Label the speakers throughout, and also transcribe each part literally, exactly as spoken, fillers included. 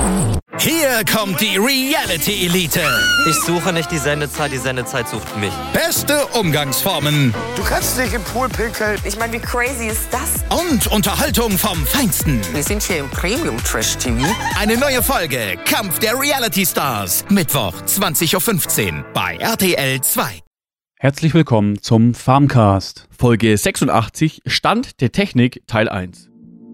Speaker 1: Hier kommt die Reality Elite.
Speaker 2: Ich suche nicht die Sendezeit, die Sendezeit sucht mich.
Speaker 1: Beste Umgangsformen.
Speaker 3: Du kannst nicht im Pool pinkeln.
Speaker 4: Ich meine, wie crazy ist das?
Speaker 1: Und Unterhaltung vom Feinsten.
Speaker 4: Wir sind hier im Premium-Trash-T V.
Speaker 1: Eine neue Folge Kampf der Reality Stars. Mittwoch, zwanzig Uhr fünfzehn bei R T L zwei.
Speaker 5: Herzlich willkommen zum Farmcast.
Speaker 6: Folge sechsundachtzig, Stand der Technik, Teil eins.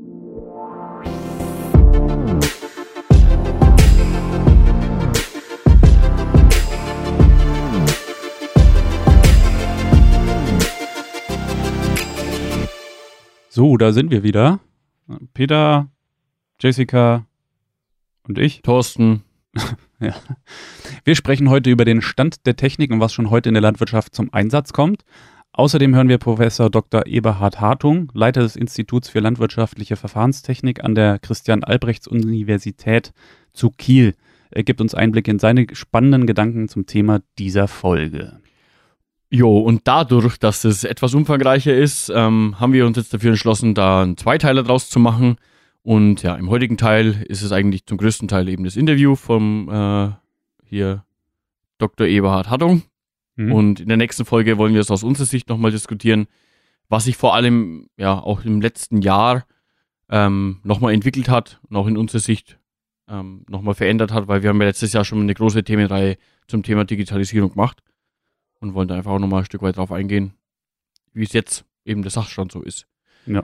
Speaker 5: So, da sind wir wieder. Peter, Jessica und ich.
Speaker 6: Thorsten.
Speaker 5: Ja. Wir sprechen heute über den Stand der Technik und was schon heute in der Landwirtschaft zum Einsatz kommt. Außerdem hören wir Professor Doktor Eberhard Hartung, Leiter des Instituts für landwirtschaftliche Verfahrenstechnik an der Christian-Albrechts-Universität zu Kiel. Er gibt uns Einblick in seine spannenden Gedanken zum Thema dieser Folge.
Speaker 6: Jo, und dadurch, dass es etwas umfangreicher ist, ähm, haben wir uns jetzt dafür entschlossen, da einen Zweiteiler draus zu machen. Und ja, im heutigen Teil ist es eigentlich zum größten Teil eben das Interview vom äh, hier Doktor Eberhard Hartung. Mhm. Und in der nächsten Folge wollen wir es aus unserer Sicht nochmal diskutieren, was sich vor allem ja auch im letzten Jahr ähm, nochmal entwickelt hat und auch in unserer Sicht ähm, nochmal verändert hat, weil wir haben ja letztes Jahr schon eine große Themenreihe zum Thema Digitalisierung gemacht. Und wollen da einfach auch nochmal ein Stück weit drauf eingehen, wie es jetzt eben der Sachstand so ist.
Speaker 5: Ja.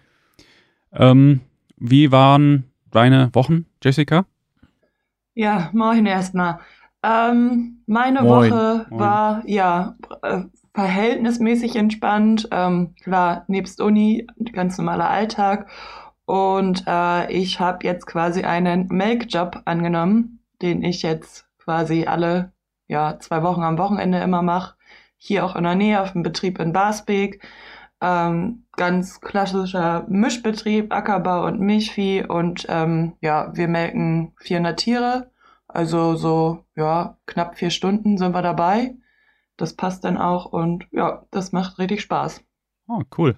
Speaker 5: Ähm, wie waren deine Wochen, Jessica?
Speaker 7: Ja, moin erstmal. Ähm, meine
Speaker 6: Moin.
Speaker 7: Woche
Speaker 5: Moin.
Speaker 7: war ja äh, verhältnismäßig entspannt. Ähm, klar, nebst Uni, ganz normaler Alltag. Und äh, ich habe jetzt quasi einen Melkjob angenommen, den ich jetzt quasi alle ja zwei Wochen am Wochenende immer mache. Hier auch in der Nähe auf dem Betrieb in Barsbek. Ähm, ganz klassischer Mischbetrieb, Ackerbau und Milchvieh. Und ähm, ja, wir melken vierhundert Tiere. Also so, ja, knapp vier Stunden sind wir dabei. Das passt dann auch und ja, das macht richtig Spaß.
Speaker 5: Oh, cool.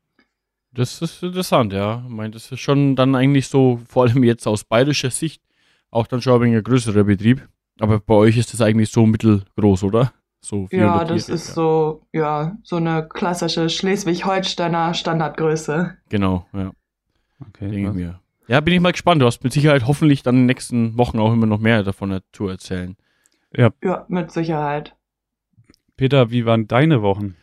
Speaker 6: Das ist interessant, ja. Ich meine, das ist schon dann eigentlich so, vor allem jetzt aus bayerischer Sicht, auch dann schon ein wenig ein größerer Betrieb. Aber bei euch ist das eigentlich so mittelgroß, oder? So
Speaker 7: Ja, das
Speaker 6: Tiere,
Speaker 7: ist
Speaker 6: ja.
Speaker 7: so, ja, so eine klassische Schleswig-Holsteiner Standardgröße.
Speaker 6: Genau, ja,
Speaker 5: Okay.
Speaker 6: denke ich
Speaker 5: was-
Speaker 6: mir. Ja, bin ich mal gespannt. Du hast mit Sicherheit hoffentlich dann in den nächsten Wochen auch immer noch mehr davon zu erzählen.
Speaker 7: Ja, mit Sicherheit.
Speaker 5: Peter, wie waren deine Wochen?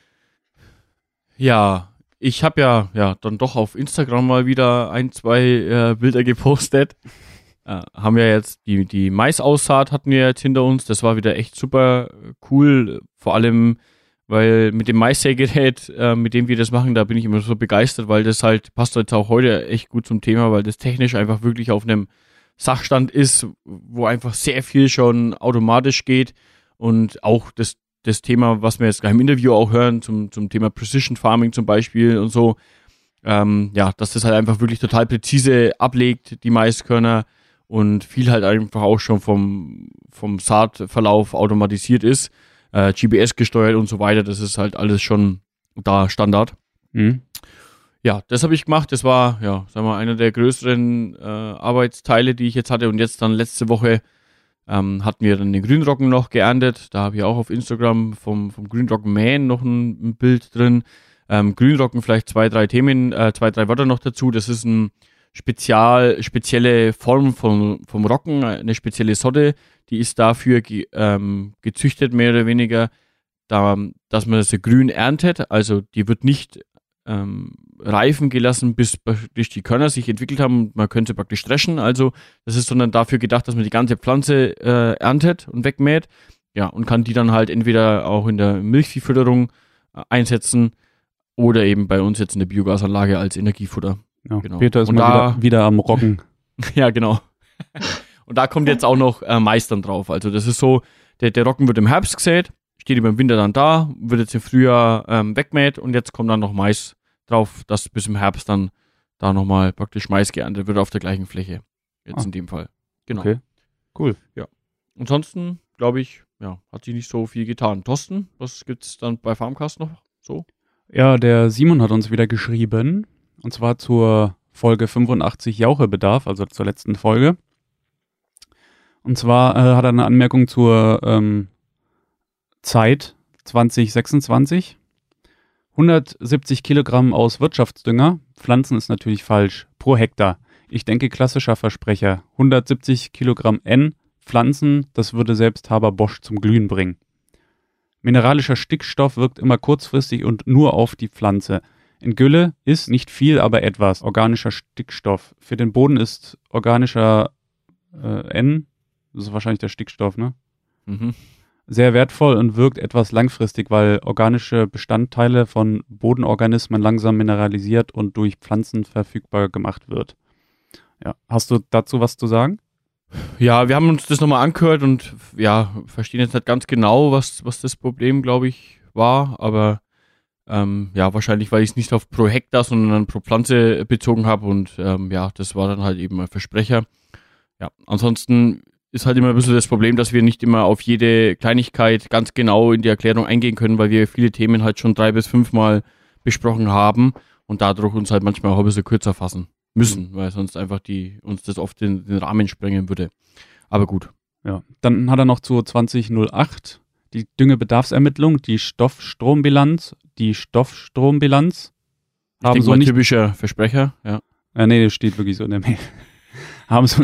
Speaker 6: Ja, ich habe ja, ja dann doch auf Instagram mal wieder ein, zwei äh, Bilder gepostet. Äh, haben wir jetzt die, die Maisaussaat hatten wir jetzt hinter uns. Das war wieder echt super cool. Vor allem, weil mit dem Maissägerät, äh, mit dem wir das machen, da bin ich immer so begeistert, weil das halt, passt jetzt auch heute echt gut zum Thema, weil das technisch einfach wirklich auf einem Sachstand ist, wo einfach sehr viel schon automatisch geht. Und auch das, das Thema, was wir jetzt gleich im Interview auch hören, zum, zum Thema Precision Farming zum Beispiel und so, ähm, ja, dass das halt einfach wirklich total präzise ablegt, die Maiskörner. Und viel halt einfach auch schon vom, vom Saatverlauf automatisiert ist, äh, G P S gesteuert und so weiter. Das ist halt alles schon da Standard.
Speaker 5: Mhm.
Speaker 6: Ja, das habe ich gemacht. Das war, ja, sagen wir, einer der größeren äh, Arbeitsteile, die ich jetzt hatte. Und jetzt dann letzte Woche ähm, hatten wir dann den Grünrocken noch geerntet. Da habe ich auch auf Instagram vom, vom Grünrocken mähen noch ein, ein Bild drin. Ähm, Grünrocken, vielleicht zwei, drei Themen, äh, zwei, drei Wörter noch dazu. Das ist ein Spezial, spezielle Form von, vom Rocken, eine spezielle Sorte, die ist dafür ge, ähm, gezüchtet, mehr oder weniger, da, dass man das grün erntet, also die wird nicht ähm, reifen gelassen, bis praktisch die Körner sich entwickelt haben, man könnte praktisch dreschen, also das ist sondern dafür gedacht, dass man die ganze Pflanze äh, erntet und wegmäht, ja, und kann die dann halt entweder auch in der Milchviehfütterung äh, einsetzen oder eben bei uns jetzt in der Biogasanlage als Energiefutter.
Speaker 5: Ja,
Speaker 6: Genau.
Speaker 5: Peter ist
Speaker 6: Und
Speaker 5: mal
Speaker 6: da-
Speaker 5: wieder, wieder am Rocken.
Speaker 6: Ja, genau. Und da kommt jetzt auch noch äh, Mais dann drauf. Also das ist so, der, der Rocken wird im Herbst gesät, steht über im Winter dann da, wird jetzt im Frühjahr ähm, wegmäht und jetzt kommt dann noch Mais drauf, dass bis im Herbst dann da nochmal praktisch Mais geerntet wird auf der gleichen Fläche. Jetzt
Speaker 5: Ah.
Speaker 6: in dem Fall. Genau.
Speaker 5: Okay. Cool.
Speaker 6: Ansonsten, glaube ich, ja, hat sich nicht so viel getan. Thorsten, was gibt's dann bei Farmcast noch so?
Speaker 5: Ja, der Simon hat uns wieder geschrieben, und zwar zur Folge fünfundachtzig Jauchebedarf, also zur letzten Folge. Und zwar äh, hat er eine Anmerkung zur ähm, Zeit zwanzig sechsundzwanzig. hundertsiebzig Kilogramm aus Wirtschaftsdünger, Pflanzen ist natürlich falsch, pro Hektar. Ich denke klassischer Versprecher. hundertsiebzig Kilogramm N, Pflanzen, das würde selbst Haber-Bosch zum Glühen bringen. Mineralischer Stickstoff wirkt immer kurzfristig und nur auf die Pflanze. In Gülle ist nicht viel, aber etwas. Organischer Stickstoff. Für den Boden ist organischer äh, N, das ist wahrscheinlich der Stickstoff, ne?
Speaker 6: Mhm.
Speaker 5: Sehr wertvoll und wirkt etwas langfristig, weil organische Bestandteile von Bodenorganismen langsam mineralisiert und durch Pflanzen verfügbar gemacht wird. Ja, hast du dazu was zu sagen?
Speaker 6: Ja, wir haben uns das nochmal angehört und ja, verstehen jetzt nicht ganz genau, was, was das Problem, glaube ich, war, aber ähm, ja, wahrscheinlich, weil ich es nicht auf pro Hektar, sondern pro Pflanze bezogen habe und ähm, ja, das war dann halt eben ein Versprecher. Ja, ansonsten ist halt immer ein bisschen das Problem, dass wir nicht immer auf jede Kleinigkeit ganz genau in die Erklärung eingehen können, weil wir viele Themen halt schon drei bis fünfmal besprochen haben und dadurch uns halt manchmal auch ein bisschen kürzer fassen müssen, weil sonst einfach die uns das oft den, den Rahmen sprengen würde. Aber gut.
Speaker 5: Ja, dann hat er noch zu zwanzig null acht die Düngebedarfsermittlung, die Stoffstrombilanz, die Stoffstrombilanz.
Speaker 6: Ich denke
Speaker 5: so
Speaker 6: mal
Speaker 5: nicht,
Speaker 6: typischer Versprecher, ja.
Speaker 5: Ja, nee, das steht wirklich so in der Mail. haben so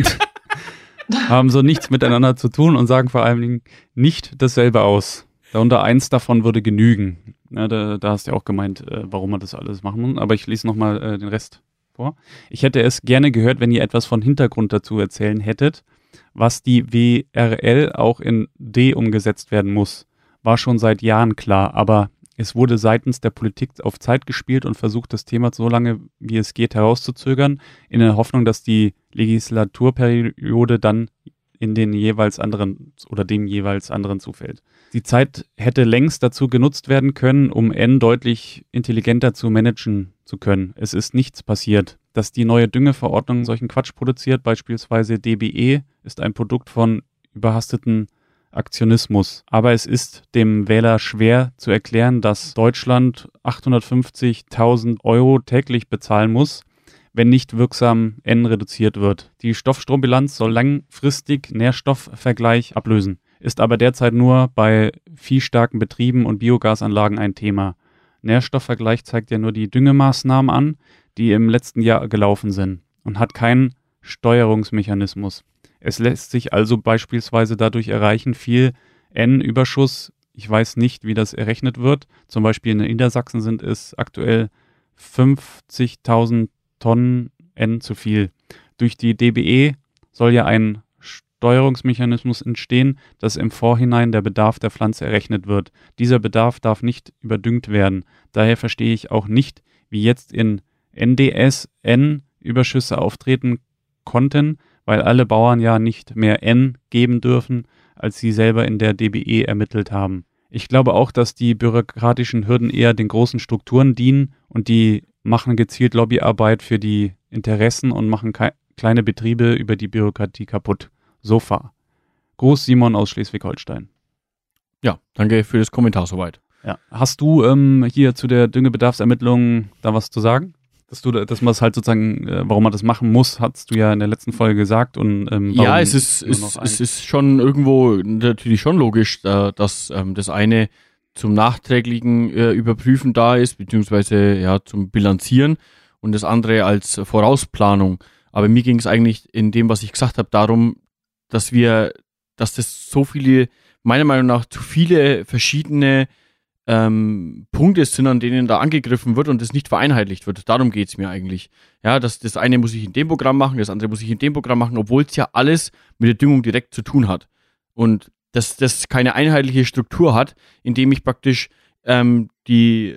Speaker 5: haben so nichts miteinander zu tun und sagen vor allen Dingen nicht dasselbe aus. Darunter eins davon würde genügen. Ja, da, da hast du ja auch gemeint, äh, warum man das alles machen muss. Aber ich lese nochmal äh, den Rest vor. Ich hätte es gerne gehört, wenn ihr etwas von Hintergrund dazu erzählen hättet, was die W R L auch in D umgesetzt werden muss. War schon seit Jahren klar, aber es wurde seitens der Politik auf Zeit gespielt und versucht, das Thema so lange wie es geht herauszuzögern, in der Hoffnung, dass die Legislaturperiode dann in den jeweils anderen oder dem jeweils anderen zufällt. Die Zeit hätte längst dazu genutzt werden können, um N deutlich intelligenter zu managen zu können. Es ist nichts passiert. Dass die neue Düngeverordnung solchen Quatsch produziert, beispielsweise D B E, ist ein Produkt von überhasteten Aktionismus. Aber es ist dem Wähler schwer zu erklären, dass Deutschland achthundertfünfzigtausend Euro täglich bezahlen muss, wenn nicht wirksam N reduziert wird. Die Stoffstrombilanz soll langfristig Nährstoffvergleich ablösen, ist aber derzeit nur bei viehstarken Betrieben und Biogasanlagen ein Thema. Nährstoffvergleich zeigt ja nur die Düngemaßnahmen an, die im letzten Jahr gelaufen sind und hat keinen Steuerungsmechanismus. Es lässt sich also beispielsweise dadurch erreichen, viel N-Überschuss. Ich weiß nicht, wie das errechnet wird. Zum Beispiel in Niedersachsen sind es aktuell fünfzigtausend Tonnen N zu viel. Durch die D B E soll ja ein Steuerungsmechanismus entstehen, dass im Vorhinein der Bedarf der Pflanze errechnet wird. Dieser Bedarf darf nicht überdüngt werden. Daher verstehe ich auch nicht, wie jetzt in N D S N-Überschüsse auftreten konnten, weil alle Bauern ja nicht mehr N geben dürfen, als sie selber in der D B E ermittelt haben. Ich glaube auch, dass die bürokratischen Hürden eher den großen Strukturen dienen und die machen gezielt Lobbyarbeit für die Interessen und machen ke- kleine Betriebe über die Bürokratie kaputt. Sofa. Gruß Simon aus Schleswig-Holstein.
Speaker 6: Ja, danke für das Kommentar soweit.
Speaker 5: Ja. Hast du ähm, hier zu der Düngebedarfsermittlung da was zu sagen? Dass du, dass man es halt sozusagen, äh, warum man das machen muss, hast du ja in der letzten Folge gesagt. Und ähm,
Speaker 6: ja, es ist, es, es ist schon irgendwo natürlich schon logisch, äh, dass ähm, das eine zum nachträglichen äh, Überprüfen da ist, beziehungsweise ja zum Bilanzieren und das andere als Vorausplanung. Aber mir ging es eigentlich in dem, was ich gesagt habe, darum, dass wir, dass das so viele, meiner Meinung nach, zu viele verschiedene ähm, Punkte sind, an denen da angegriffen wird und das nicht vereinheitlicht wird. Darum geht es mir eigentlich. Ja, dass das eine muss ich in dem Programm machen, das andere muss ich in dem Programm machen, obwohl es ja alles mit der Düngung direkt zu tun hat. Und dass das keine einheitliche Struktur hat, indem ich praktisch ähm, die,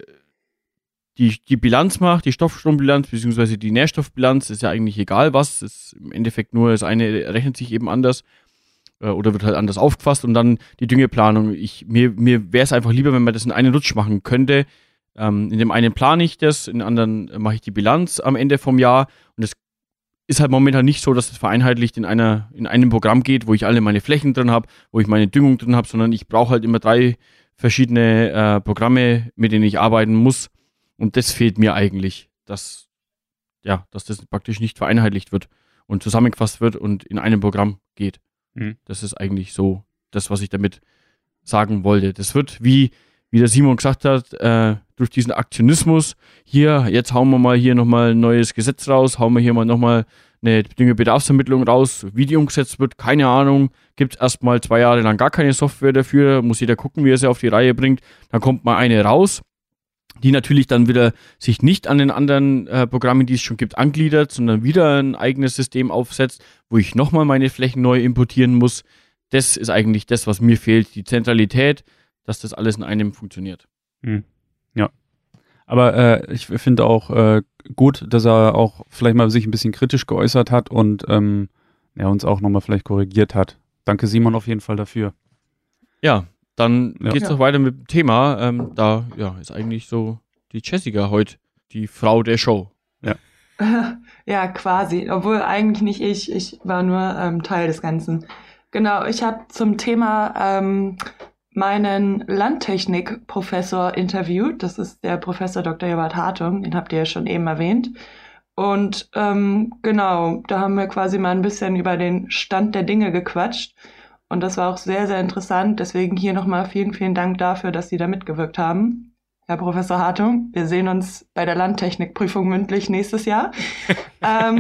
Speaker 6: die, die Bilanz mache, die Stoffstrombilanz beziehungsweise die Nährstoffbilanz, ist ja eigentlich egal was, ist im Endeffekt nur das eine rechnet sich eben anders äh, oder wird halt anders aufgefasst und dann die Düngeplanung. Ich, mir mir wäre es einfach lieber, wenn man das in einen Rutsch machen könnte. Ähm, in dem einen plane ich das, in dem anderen mache ich die Bilanz am Ende vom Jahr und es ist halt momentan nicht so, dass es vereinheitlicht in einer in einem Programm geht, wo ich alle meine Flächen drin habe, wo ich meine Düngung drin habe, sondern ich brauche halt immer drei verschiedene äh, Programme, mit denen ich arbeiten muss. Und das fehlt mir eigentlich, dass ja, dass das praktisch nicht vereinheitlicht wird und zusammengefasst wird und in einem Programm geht. Mhm. Das ist eigentlich so das, was ich damit sagen wollte. Das wird, wie, wie der Simon gesagt hat, äh, durch diesen Aktionismus, hier, jetzt hauen wir mal hier nochmal ein neues Gesetz raus, hauen wir hier mal nochmal eine Bedarfsermittlung raus, wie die umgesetzt wird, keine Ahnung, gibt es erstmal zwei Jahre lang gar keine Software dafür, muss jeder gucken, wie er sie auf die Reihe bringt, dann kommt mal eine raus, die natürlich dann wieder sich nicht an den anderen äh, Programmen, die es schon gibt, angliedert, sondern wieder ein eigenes System aufsetzt, wo ich nochmal meine Flächen neu importieren muss. Das ist eigentlich das, was mir fehlt, die Zentralität, dass das alles in einem funktioniert.
Speaker 5: Hm. Ja, aber äh, ich finde auch äh, gut, dass er auch vielleicht mal sich ein bisschen kritisch geäußert hat und ähm, ja, uns auch nochmal vielleicht korrigiert hat. Danke Simon auf jeden Fall dafür.
Speaker 6: Ja, dann
Speaker 5: ja.
Speaker 6: geht's
Speaker 5: ja.
Speaker 6: noch weiter mit dem Thema. Ähm, da ja, ist eigentlich so die Jessica heute die Frau der Show.
Speaker 5: Ja,
Speaker 7: ja quasi, obwohl eigentlich nicht ich, ich war nur ähm, Teil des Ganzen. Genau, ich habe zum Thema ähm, meinen Landtechnik-Professor interviewt. Das ist der Professor Doktor Eberhard Hartung, den habt ihr ja schon eben erwähnt. Und ähm, genau, da haben wir quasi mal ein bisschen über den Stand der Dinge gequatscht. Und das war auch sehr, sehr interessant. Deswegen hier nochmal vielen, vielen Dank dafür, dass Sie da mitgewirkt haben. Herr Professor Hartung, wir sehen uns bei der Landtechnikprüfung mündlich nächstes Jahr. ähm,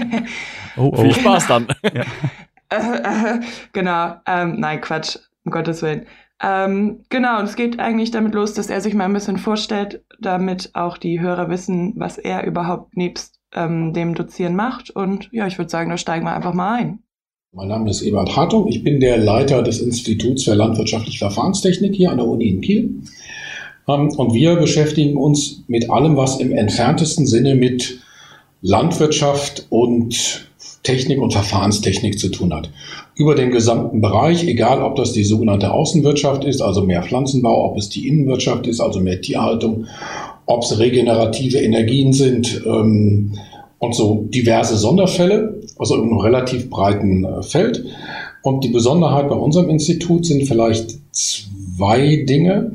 Speaker 6: oh, oh. Viel Spaß dann.
Speaker 5: ja.
Speaker 7: äh, äh, genau, ähm, nein, Quatsch, um Gottes Willen. Ähm, genau, und es geht eigentlich damit los, dass er sich mal ein bisschen vorstellt, damit auch die Hörer wissen, was er überhaupt nebst ähm, dem Dozieren macht. Und ja, ich würde sagen, da steigen wir einfach mal ein.
Speaker 8: Mein Name ist Eberhard Hartung. Ich bin der Leiter des Instituts für landwirtschaftliche Verfahrenstechnik hier an der Uni in Kiel. Und wir beschäftigen uns mit allem, was im entferntesten Sinne mit Landwirtschaft und Technik und Verfahrenstechnik zu tun hat. Über den gesamten Bereich, egal ob das die sogenannte Außenwirtschaft ist, also mehr Pflanzenbau, ob es die Innenwirtschaft ist, also mehr Tierhaltung, ob es regenerative Energien sind ähm, und so diverse Sonderfälle, also in einem relativ breiten äh, Feld. Und die Besonderheit bei unserem Institut sind vielleicht zwei Dinge.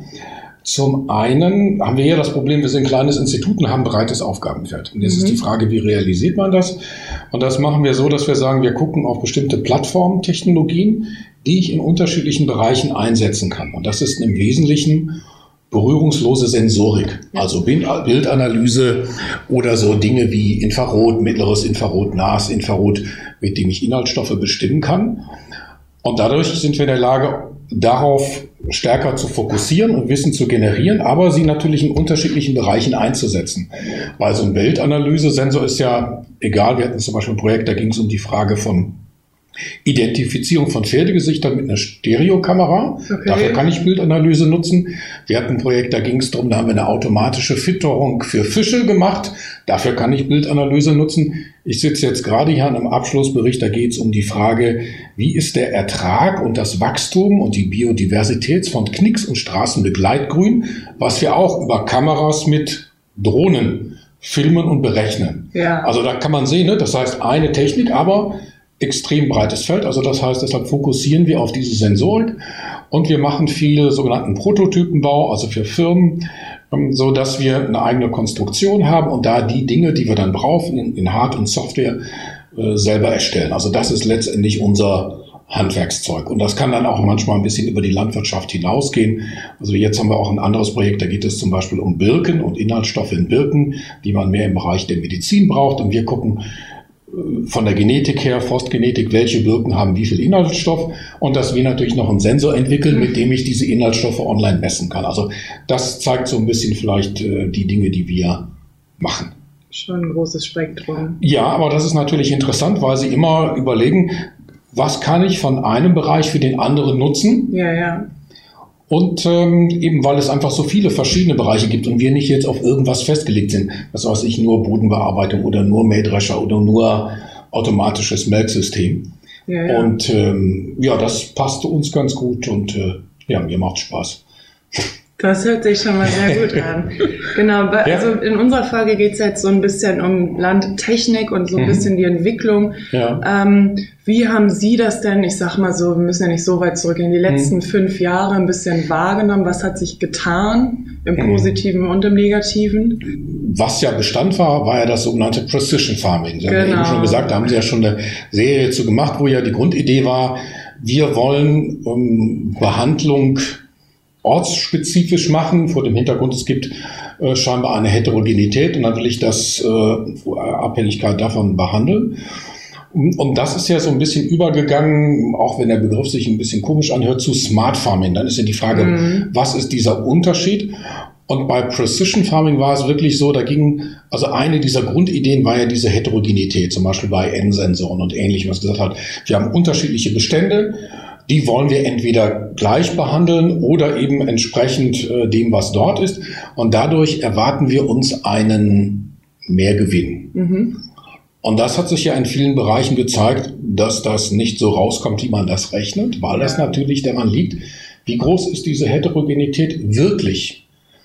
Speaker 8: Zum einen haben wir hier das Problem, wir sind ein kleines Institut und haben ein breites Aufgabenfeld. Und jetzt mhm. ist die Frage, wie realisiert man das? Und das machen wir so, dass wir sagen, wir gucken auf bestimmte Plattformtechnologien, die ich in unterschiedlichen Bereichen einsetzen kann. Und das ist im Wesentlichen berührungslose Sensorik, also Bildanalyse oder so Dinge wie Infrarot, mittleres Infrarot, nahes Infrarot, mit dem ich Inhaltsstoffe bestimmen kann. Und dadurch sind wir in der Lage, darauf stärker zu fokussieren und Wissen zu generieren, aber sie natürlich in unterschiedlichen Bereichen einzusetzen. Weil so ein Bildanalyse-Sensor ist ja egal. Wir hatten zum Beispiel ein Projekt, da ging es um die Frage von Identifizierung von Pferdegesichtern mit einer Stereokamera. Okay. Dafür kann ich Bildanalyse nutzen. Wir hatten ein Projekt, da ging es darum, da haben wir eine automatische Fütterung für Fische gemacht. Dafür kann ich Bildanalyse nutzen. Ich sitze jetzt gerade hier an einem Abschlussbericht, da geht es um die Frage, wie ist der Ertrag und das Wachstum und die Biodiversität von Knicks und Straßenbegleitgrün, was wir auch über Kameras mit Drohnen filmen und berechnen. Ja. Also da kann man sehen, ne? Das heißt eine Technik, aber extrem breites Feld. Also das heißt, deshalb fokussieren wir auf diese Sensorik und wir machen viel sogenannten Prototypenbau, also für Firmen, so dass wir eine eigene Konstruktion haben und da die Dinge, die wir dann brauchen, in, in Hard- und Software äh, selber erstellen. Also das ist letztendlich unser Handwerkszeug. Und das kann dann auch manchmal ein bisschen über die Landwirtschaft hinausgehen. Also jetzt haben wir auch ein anderes Projekt, da geht es zum Beispiel um Birken und Inhaltsstoffe in Birken, die man mehr im Bereich der Medizin braucht. Und wir gucken von der Genetik her, Forstgenetik, welche Birken haben wie viel Inhaltsstoff und dass wir natürlich noch einen Sensor entwickeln, mit dem ich diese Inhaltsstoffe online messen kann. Also das zeigt so ein bisschen vielleicht äh, die Dinge, die wir machen.
Speaker 7: Schon ein großes Spektrum.
Speaker 8: Ja, aber das ist natürlich interessant, weil Sie immer überlegen, was kann ich von einem Bereich für den anderen nutzen?
Speaker 7: Ja, ja.
Speaker 8: Und ähm, eben weil es einfach so viele verschiedene Bereiche gibt und wir nicht jetzt auf irgendwas festgelegt sind, was weiß ich, nur Bodenbearbeitung oder nur Mähdrescher oder nur automatisches Melksystem. Ja, ja. Und ähm, ja, das passt uns ganz gut und äh, ja, mir macht Spaß.
Speaker 7: Das hört sich schon mal sehr gut an. Genau, also in unserer Frage geht es jetzt so ein bisschen um Landtechnik und so ein mhm. bisschen die Entwicklung. Ja. Ähm, wie haben Sie das denn, ich sag mal so, wir müssen ja nicht so weit zurück, in die letzten mhm. fünf Jahre ein bisschen wahrgenommen? Was hat sich getan im Positiven mhm. und im Negativen?
Speaker 8: Was ja Bestand war, war ja das sogenannte Precision Farming. Sie genau. haben ja eben schon gesagt, da haben Sie ja schon eine Serie zu gemacht, wo ja die Grundidee war, wir wollen ähm, Behandlung ortsspezifisch machen, vor dem Hintergrund, es gibt äh, scheinbar eine Heterogenität und dann will ich das äh, Abhängigkeit davon behandeln. Und das ist ja so ein bisschen übergegangen, auch wenn der Begriff sich ein bisschen komisch anhört, zu Smart Farming. Dann ist ja die Frage, mhm. was ist dieser Unterschied? Und bei Precision Farming war es wirklich so, da ging, also eine dieser Grundideen war ja diese Heterogenität, zum Beispiel bei N-Sensoren und ähnlichem, was gesagt hat, wir haben unterschiedliche Bestände, die wollen wir entweder gleich behandeln oder eben entsprechend äh, dem, was dort ist. Und dadurch erwarten wir uns einen Mehrgewinn. Mhm. Und das hat sich ja in vielen Bereichen gezeigt, dass das nicht so rauskommt, wie man das rechnet, weil das natürlich daran liegt, wie groß ist diese Heterogenität wirklich.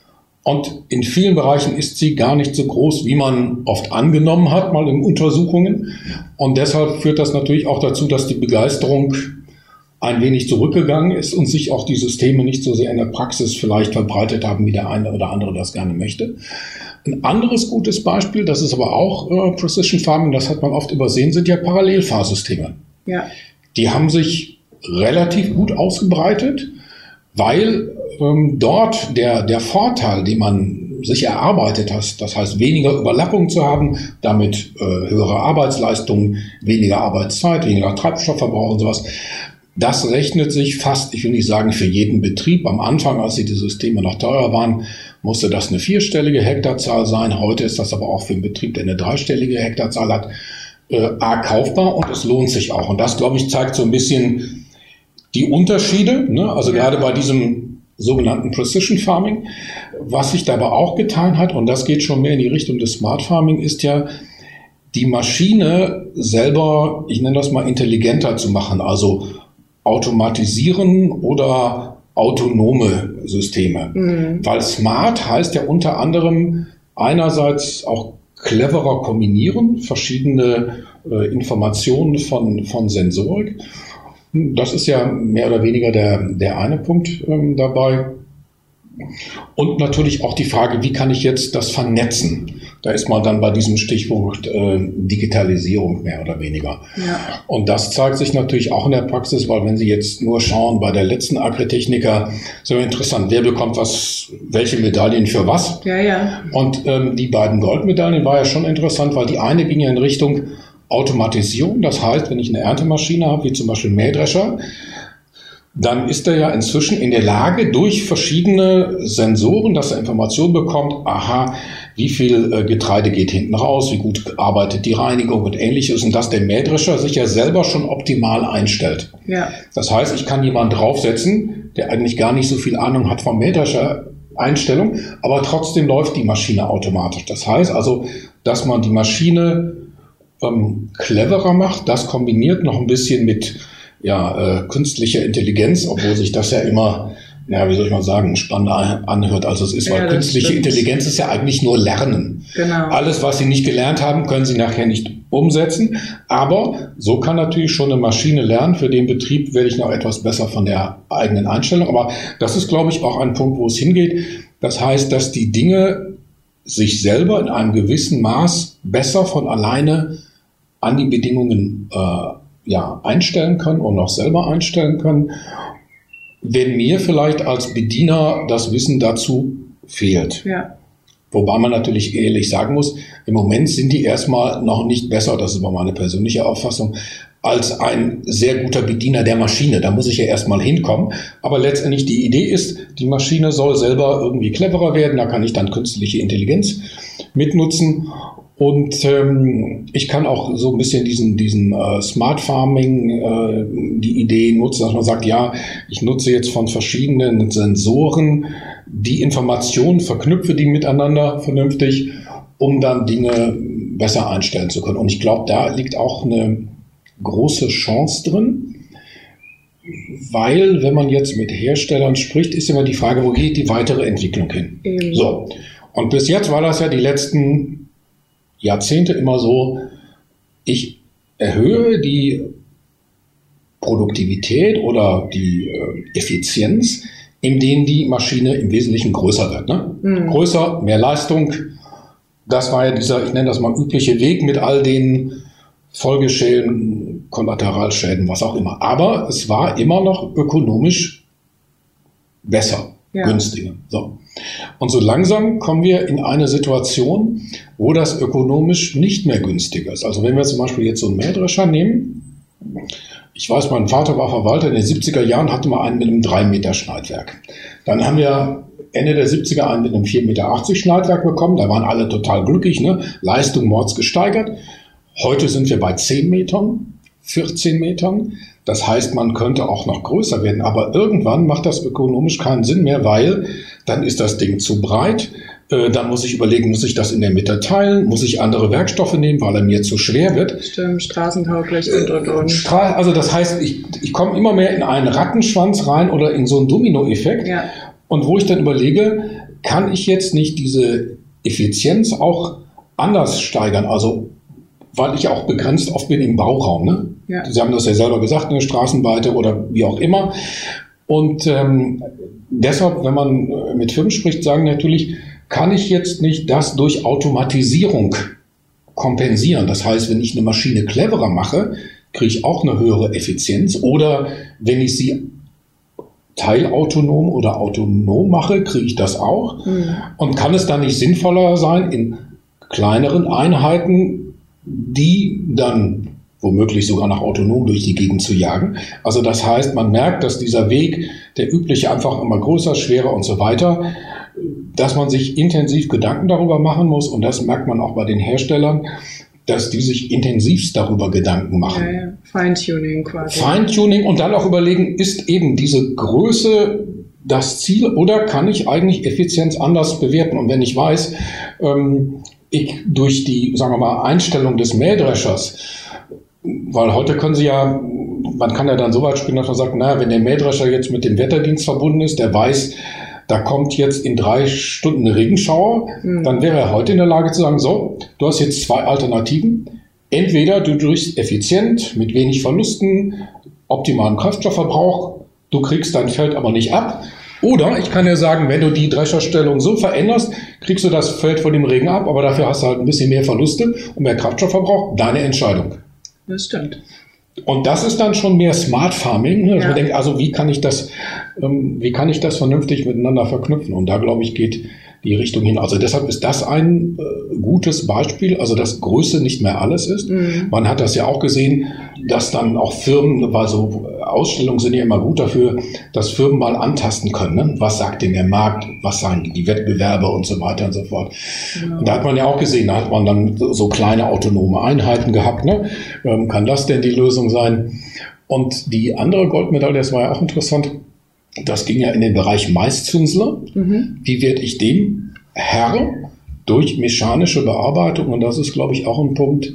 Speaker 8: Und in vielen Bereichen ist sie gar nicht so groß, wie man oft angenommen hat, mal in Untersuchungen. Und deshalb führt das natürlich auch dazu, dass die Begeisterung ein wenig zurückgegangen ist und sich auch die Systeme nicht so sehr in der Praxis vielleicht verbreitet haben, wie der eine oder andere das gerne möchte. Ein anderes gutes Beispiel, das ist aber auch äh, Precision Farming, das hat man oft übersehen, sind ja Parallelfahrsysteme. Ja. Die haben sich relativ gut ausgebreitet, weil ähm, dort der, der Vorteil, den man sich erarbeitet hat, das heißt weniger Überlappung zu haben, damit äh, höhere Arbeitsleistung, weniger Arbeitszeit, weniger Treibstoffverbrauch und sowas, das rechnet sich fast, ich will nicht sagen für jeden Betrieb. Am Anfang, als die Systeme noch teurer waren, musste das eine vierstellige Hektarzahl sein. Heute ist das aber auch für einen Betrieb, der eine dreistellige Hektarzahl hat, äh, A, kaufbar und es lohnt sich auch. Und das, glaube ich, zeigt so ein bisschen die Unterschiede, ne? Also ja. Gerade bei diesem sogenannten Precision Farming. Was sich dabei auch getan hat, und das geht schon mehr in die Richtung des Smart Farming, ist ja, die Maschine selber, ich nenne das mal, intelligenter zu machen, also automatisieren oder autonome Systeme. Mhm. Weil Smart heißt ja unter anderem einerseits auch cleverer kombinieren, verschiedene äh, Informationen von, von Sensorik. Das ist ja mehr oder weniger der, der eine Punkt ähm, dabei. Und natürlich auch die Frage, wie kann ich jetzt das vernetzen? Da ist man dann bei diesem Stichwort äh, Digitalisierung mehr oder weniger. Ja. Und das zeigt sich natürlich auch in der Praxis, weil wenn Sie jetzt nur schauen, bei der letzten Agritechnica, so interessant, wer bekommt was, welche Medaillen für was? Ja, ja. Und ähm, die beiden Goldmedaillen war ja schon interessant, weil die eine ging ja in Richtung Automatisierung. Das heißt, wenn ich eine Erntemaschine habe, wie zum Beispiel Mähdrescher, dann ist er ja inzwischen in der Lage, durch verschiedene Sensoren, dass er Informationen bekommt, aha, wie viel äh, Getreide geht hinten raus, wie gut arbeitet die Reinigung und ähnliches, und dass der Mähdrescher sich ja selber schon optimal einstellt. Ja. Das heißt, ich kann jemanden draufsetzen, der eigentlich gar nicht so viel Ahnung hat vom Mähdrescher-Einstellung, aber trotzdem läuft die Maschine automatisch. Das heißt also, dass man die Maschine ähm, cleverer macht, das kombiniert noch ein bisschen mit ja, äh, künstlicher Intelligenz, obwohl sich das ja immer, ja, wie soll ich mal sagen, spannender anhört, als es ist, weil ja, künstliche stimmt. Intelligenz ist ja eigentlich nur Lernen. Genau. Alles, was Sie nicht gelernt haben, können Sie nachher nicht umsetzen, aber so kann natürlich schon eine Maschine lernen. Für den Betrieb werde ich noch etwas besser von der eigenen Einstellung, aber das ist, glaube ich, auch ein Punkt, wo es hingeht. Das heißt, dass die Dinge sich selber in einem gewissen Maß besser von alleine an die Bedingungen äh, ja, einstellen können und auch selber einstellen können, wenn mir vielleicht als Bediener das Wissen dazu fehlt. Ja. Wobei man natürlich ehrlich sagen muss, im Moment sind die erstmal noch nicht besser, das ist aber meine persönliche Auffassung, als ein sehr guter Bediener der Maschine. Da muss ich ja erstmal hinkommen. Aber letztendlich die Idee ist, die Maschine soll selber irgendwie cleverer werden, da kann ich dann künstliche Intelligenz mitnutzen. Und ähm, ich kann auch so ein bisschen diesen, diesen äh, Smart Farming, äh, die Idee nutzen, dass man sagt, ja, ich nutze jetzt von verschiedenen Sensoren die Informationen, verknüpfe die miteinander vernünftig, um dann Dinge besser einstellen zu können. Und ich glaube, da liegt auch eine große Chance drin, weil wenn man jetzt mit Herstellern spricht, ist immer die Frage, wo geht die weitere Entwicklung hin? Mhm. So. Und bis jetzt war das ja die letzten Jahrzehnte immer so, ich erhöhe die Produktivität oder die äh, Effizienz, indem die Maschine im Wesentlichen größer wird. Ne? Mhm. Größer, mehr Leistung. Das war ja dieser, ich nenne das mal übliche Weg mit all den Folgeschäden, Kollateralschäden, was auch immer. Aber es war immer noch ökonomisch besser, ja. günstiger. So. Und so langsam kommen wir in eine Situation, wo das ökonomisch nicht mehr günstiger ist. Also wenn wir zum Beispiel jetzt so einen Mähdrescher nehmen, ich weiß, mein Vater war Verwalter, in den siebziger Jahren hatte man einen mit einem drei Meter Schneidwerk. Dann haben wir Ende der siebziger einen mit einem vier Meter achtzig Schneidwerk bekommen, da waren alle total glücklich, ne? Leistung mords gesteigert. Heute sind wir bei zehn Metern, vierzehn Metern. Das heißt, man könnte auch noch größer werden, aber irgendwann macht das ökonomisch keinen Sinn mehr, weil dann ist das Ding zu breit. Äh, dann muss ich überlegen, muss ich das in der Mitte teilen? Muss ich andere Werkstoffe nehmen, weil er mir zu schwer wird?
Speaker 7: Stimmt, straßentauglich und, und, und.
Speaker 8: Stra- also das heißt, ich, ich komme immer mehr in einen Rattenschwanz rein oder in so einen Dominoeffekt.
Speaker 7: Ja.
Speaker 8: Und wo ich dann überlege, kann ich jetzt nicht diese Effizienz auch anders steigern? Also weil ich ja auch begrenzt oft bin im Bauraum. Ne? Ja. Sie haben das ja selber gesagt, eine Straßenweite oder wie auch immer. Und ähm, deshalb, wenn man mit Firmen spricht, sagen natürlich, kann ich jetzt nicht das durch Automatisierung kompensieren. Das heißt, wenn ich eine Maschine cleverer mache, kriege ich auch eine höhere Effizienz. Oder wenn ich sie teilautonom oder autonom mache, kriege ich das auch. Mhm. Und kann es dann nicht sinnvoller sein, in kleineren Einheiten die dann womöglich sogar noch autonom durch die Gegend zu jagen. Also das heißt, man merkt, dass dieser Weg, der übliche, einfach immer größer, schwerer und so weiter, dass man sich intensiv Gedanken darüber machen muss. Und das merkt man auch bei den Herstellern, dass die sich intensivst darüber Gedanken machen.
Speaker 7: Ja, ja. Feintuning quasi.
Speaker 8: Feintuning und dann auch überlegen, ist eben diese Größe das Ziel oder kann ich eigentlich Effizienz anders bewerten? Und wenn ich weiß, ähm, ich durch die, sagen wir mal, Einstellung des Mähdreschers, weil heute können Sie ja, man kann ja dann so weit spielen, dass man sagt, naja, wenn der Mähdrescher jetzt mit dem Wetterdienst verbunden ist, der weiß, da kommt jetzt in drei Stunden eine Regenschauer, mhm. dann wäre er heute in der Lage zu sagen, so, du hast jetzt zwei Alternativen. Entweder du drückst effizient, mit wenig Verlusten, optimalen Kraftstoffverbrauch, du kriegst dein Feld aber nicht ab. Oder ich kann ja sagen, wenn du die Drescherstellung so veränderst, kriegst du das Feld von dem Regen ab, aber dafür hast du halt ein bisschen mehr Verluste und mehr Kraftstoffverbrauch. Deine Entscheidung.
Speaker 7: Das stimmt.
Speaker 8: Und das ist dann schon mehr Smart Farming. Ne? Also
Speaker 7: ja.
Speaker 8: man denkt, also wie kann ich das, ähm, wie kann ich das vernünftig miteinander verknüpfen? Und da, glaube ich, geht die Richtung hin. Also deshalb ist das ein äh, gutes Beispiel, also dass Größe nicht mehr alles ist. Mhm. Man hat das ja auch gesehen, dass dann auch Firmen, weil so Ausstellungen sind ja immer gut dafür, dass Firmen mal antasten können. Ne? Was sagt denn der Markt? Was sagen die Wettbewerber und so weiter und so fort. Ja. Und da hat man ja auch gesehen, da hat man dann so kleine autonome Einheiten gehabt. Ne? Ähm, kann das denn die Lösung sein? Und die andere Goldmedaille, das war ja auch interessant, das ging ja in den Bereich Maiszünsler. Mhm. Wie werde ich dem Herr durch mechanische Bearbeitung? Und das ist, glaube ich, auch ein Punkt,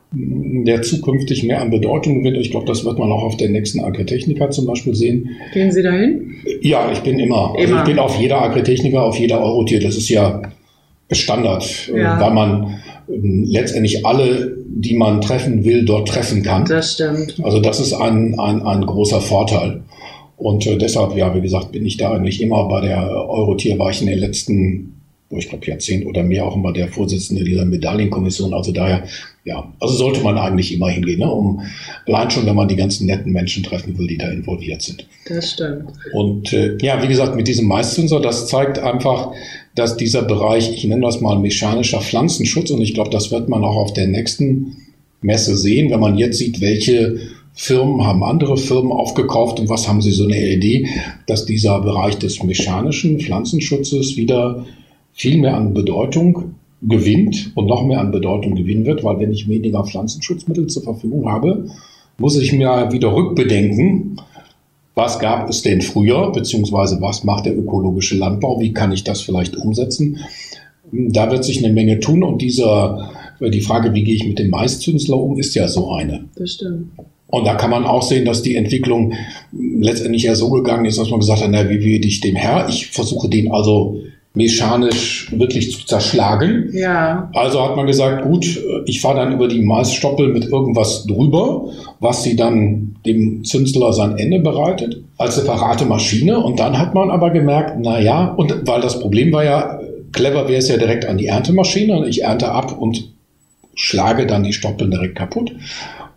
Speaker 8: der zukünftig mehr an Bedeutung gewinnt. Ich glaube, das wird man auch auf der nächsten Agritechnica zum Beispiel sehen.
Speaker 7: Gehen Sie dahin?
Speaker 8: Ja, ich bin immer. immer. Also ich bin auf jeder Agritechnica, auf jeder Eurotier. Das ist ja Standard, ja. weil man letztendlich alle, die man treffen will, dort treffen kann.
Speaker 7: Das stimmt.
Speaker 8: Also das ist ein, ein, ein großer Vorteil. Und äh, deshalb, ja, wie gesagt, bin ich da eigentlich immer bei der Eurotier, war ich in den letzten, wo ich glaube Jahrzehnt oder mehr auch immer der Vorsitzende dieser Medaillenkommission. Also daher, ja, also sollte man eigentlich immer hingehen, ne? Um allein schon, wenn man die ganzen netten Menschen treffen will, die da involviert sind.
Speaker 7: Das stimmt.
Speaker 8: Und äh, ja, wie gesagt, mit diesem Maiszünsler, das zeigt einfach, dass dieser Bereich, ich nenne das mal mechanischer Pflanzenschutz, und ich glaube, das wird man auch auf der nächsten Messe sehen, wenn man jetzt sieht, welche Firmen haben andere Firmen aufgekauft und was haben sie so eine Idee, dass dieser Bereich des mechanischen Pflanzenschutzes wieder viel mehr an Bedeutung gewinnt und noch mehr an Bedeutung gewinnen wird, weil wenn ich weniger Pflanzenschutzmittel zur Verfügung habe, muss ich mir wieder rückbedenken, was gab es denn früher, beziehungsweise was macht der ökologische Landbau, wie kann ich das vielleicht umsetzen? Da wird sich eine Menge tun und dieser, die Frage, wie gehe ich mit dem Maiszünsler um, ist ja so eine.
Speaker 7: Das stimmt.
Speaker 8: Und da kann man auch sehen, dass die Entwicklung letztendlich ja so gegangen ist, dass man gesagt hat, na, wie werde ich dem Herr? Ich versuche den also mechanisch wirklich zu zerschlagen.
Speaker 7: Ja.
Speaker 8: Also hat man gesagt, gut, ich fahre dann über die Maisstoppel mit irgendwas drüber, was sie dann dem Zünsler sein Ende bereitet, als separate Maschine. Und dann hat man aber gemerkt, na ja, und weil das Problem war ja, clever wäre es ja direkt an die Erntemaschine. Ich ernte ab und schlage dann die Stoppeln direkt kaputt.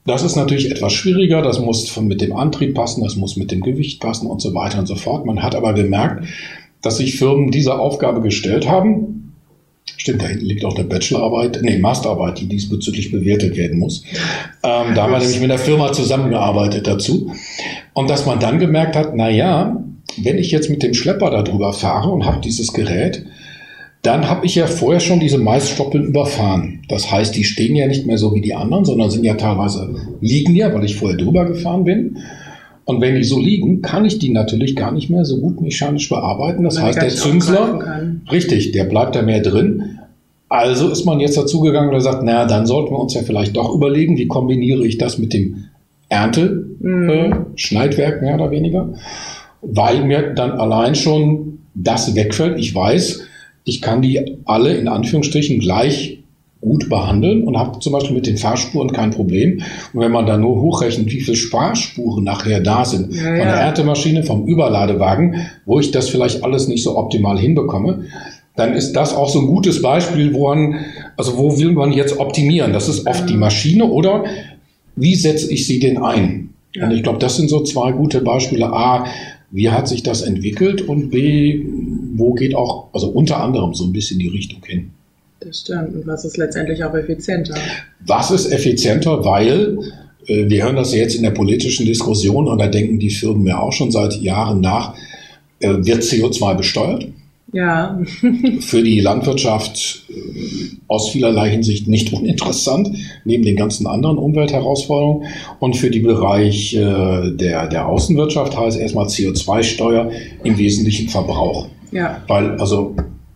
Speaker 8: Das ist natürlich etwas schwieriger, das muss von, mit dem Antrieb passen, das muss mit dem Gewicht passen und so weiter und so fort. Man hat aber gemerkt, dass sich Firmen diese Aufgabe gestellt haben. Stimmt, da hinten liegt auch eine Bachelorarbeit, nee, Masterarbeit, die diesbezüglich bewertet werden muss. Ähm, da haben wir nämlich mit der Firma zusammengearbeitet dazu. Und dass man dann gemerkt hat, na ja, wenn ich jetzt mit dem Schlepper da drüber fahre und habe dieses Gerät, dann habe ich ja vorher schon diese Maisstoppeln überfahren. Das heißt, die stehen ja nicht mehr so wie die anderen, sondern sind ja teilweise, liegen ja, weil ich vorher drüber gefahren bin. Und wenn die so liegen, kann ich die natürlich gar nicht mehr so gut mechanisch bearbeiten. Das heißt, der Zünsler, richtig, der bleibt da mehr drin. Also ist man jetzt dazu gegangen und sagt, naja, dann sollten wir uns ja vielleicht doch überlegen, wie kombiniere ich das mit dem Ernte-Schneidwerk, mhm. äh, mehr oder weniger. Weil mir dann allein schon das wegfällt. Ich weiß, ich kann die alle in Anführungsstrichen gleich gut behandeln und habe zum Beispiel mit den Fahrspuren kein Problem. Und wenn man dann nur hochrechnet, wie viele Fahrspuren nachher da sind, ja, von der ja. Erntemaschine, vom Überladewagen, wo ich das vielleicht alles nicht so optimal hinbekomme, dann ist das auch so ein gutes Beispiel, wo man, also wo will man jetzt optimieren? Das ist oft die Maschine oder wie setze ich sie denn ein? Ja. Und ich glaube, das sind so zwei gute Beispiele. A, wie hat sich das entwickelt? Und B, wo geht auch, also unter anderem so ein bisschen die Richtung hin?
Speaker 7: Das stimmt. Und was ist letztendlich auch effizienter? Was
Speaker 8: ist effizienter? Weil, äh, wir hören das jetzt in der politischen Diskussion und da denken die Firmen ja auch schon seit Jahren nach, äh, wird C O zwei besteuert?
Speaker 7: Ja.
Speaker 8: Für die Landwirtschaft äh, aus vielerlei Hinsicht nicht uninteressant, neben den ganzen anderen Umweltherausforderungen. Und für den Bereich äh, der, der Außenwirtschaft heißt erstmal C O zwei Steuer im Wesentlichen Verbrauch.
Speaker 7: Ja.
Speaker 8: Weil, also,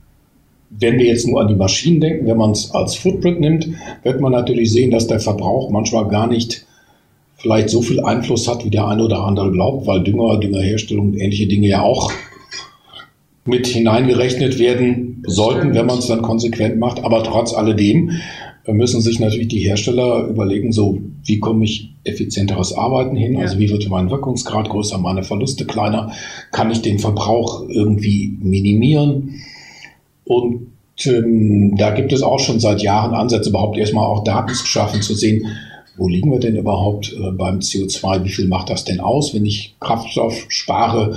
Speaker 8: wenn wir jetzt nur an die Maschinen denken, wenn man es als Footprint nimmt, wird man natürlich sehen, dass der Verbrauch manchmal gar nicht vielleicht so viel Einfluss hat, wie der eine oder andere glaubt, weil Dünger, Düngerherstellung und ähnliche Dinge ja auch mit hineingerechnet werden sollten, wenn man es dann konsequent macht. Aber trotz alledem müssen sich natürlich die Hersteller überlegen, so wie komme ich effizienteres Arbeiten hin, ja. Also wie wird mein Wirkungsgrad größer, meine Verluste kleiner, kann ich den Verbrauch irgendwie minimieren? Und ähm, da gibt es auch schon seit Jahren Ansätze, überhaupt erstmal auch Daten zu schaffen, zu sehen, wo liegen wir denn überhaupt äh, beim C O zwei, wie viel macht das denn aus, wenn ich Kraftstoff spare?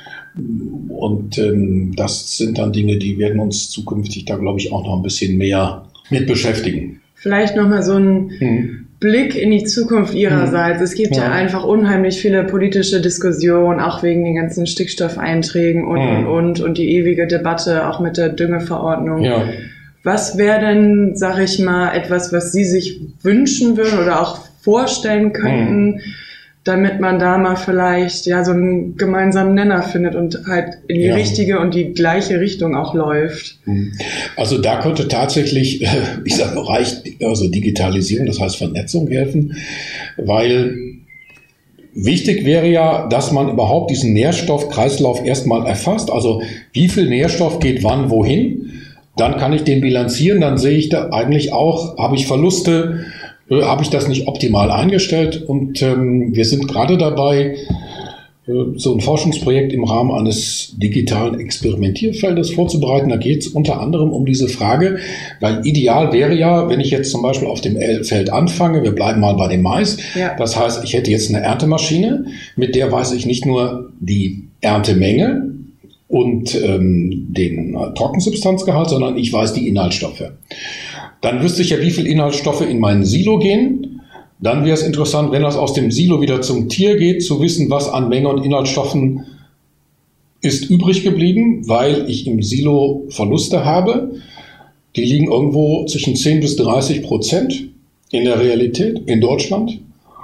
Speaker 8: Und ähm, das sind dann Dinge, die werden uns zukünftig da, glaube ich, auch noch ein bisschen mehr mit beschäftigen.
Speaker 7: Vielleicht nochmal so ein hm. Blick in die Zukunft Ihrerseits. Hm. Es gibt ja. ja einfach unheimlich viele politische Diskussionen, auch wegen den ganzen Stickstoffeinträgen und, hm. und, und, und die ewige Debatte auch mit der Düngeverordnung. Ja. Was wäre denn, sag ich mal, etwas, was Sie sich wünschen würden oder auch vorstellen könnten, hm. damit man da mal vielleicht ja so einen gemeinsamen Nenner findet und halt in die ja. richtige und die gleiche Richtung auch läuft.
Speaker 8: Also da könnte tatsächlich, ich sage Bereich, also Digitalisierung, das heißt Vernetzung helfen, weil wichtig wäre ja, dass man überhaupt diesen Nährstoffkreislauf erstmal erfasst, also wie viel Nährstoff geht wann wohin, dann kann ich den bilanzieren, dann sehe ich da eigentlich auch, habe ich Verluste, habe ich das nicht optimal eingestellt und ähm, wir sind gerade dabei, äh, so ein Forschungsprojekt im Rahmen eines digitalen Experimentierfeldes vorzubereiten. Da geht es unter anderem um diese Frage, weil ideal wäre ja, wenn ich jetzt zum Beispiel auf dem Feld anfange, wir bleiben mal bei dem Mais, ja. Das heißt, ich hätte jetzt eine Erntemaschine, mit der weiß ich nicht nur die Erntemenge und ähm, den äh, Trockensubstanzgehalt, sondern ich weiß die Inhaltsstoffe. Dann wüsste ich ja, wie viel Inhaltsstoffe in meinen Silo gehen. Dann wäre es interessant, wenn das aus dem Silo wieder zum Tier geht, zu wissen, was an Menge und Inhaltsstoffen ist übrig geblieben, weil ich im Silo Verluste habe. Die liegen irgendwo zwischen zehn bis dreißig Prozent in der Realität in Deutschland.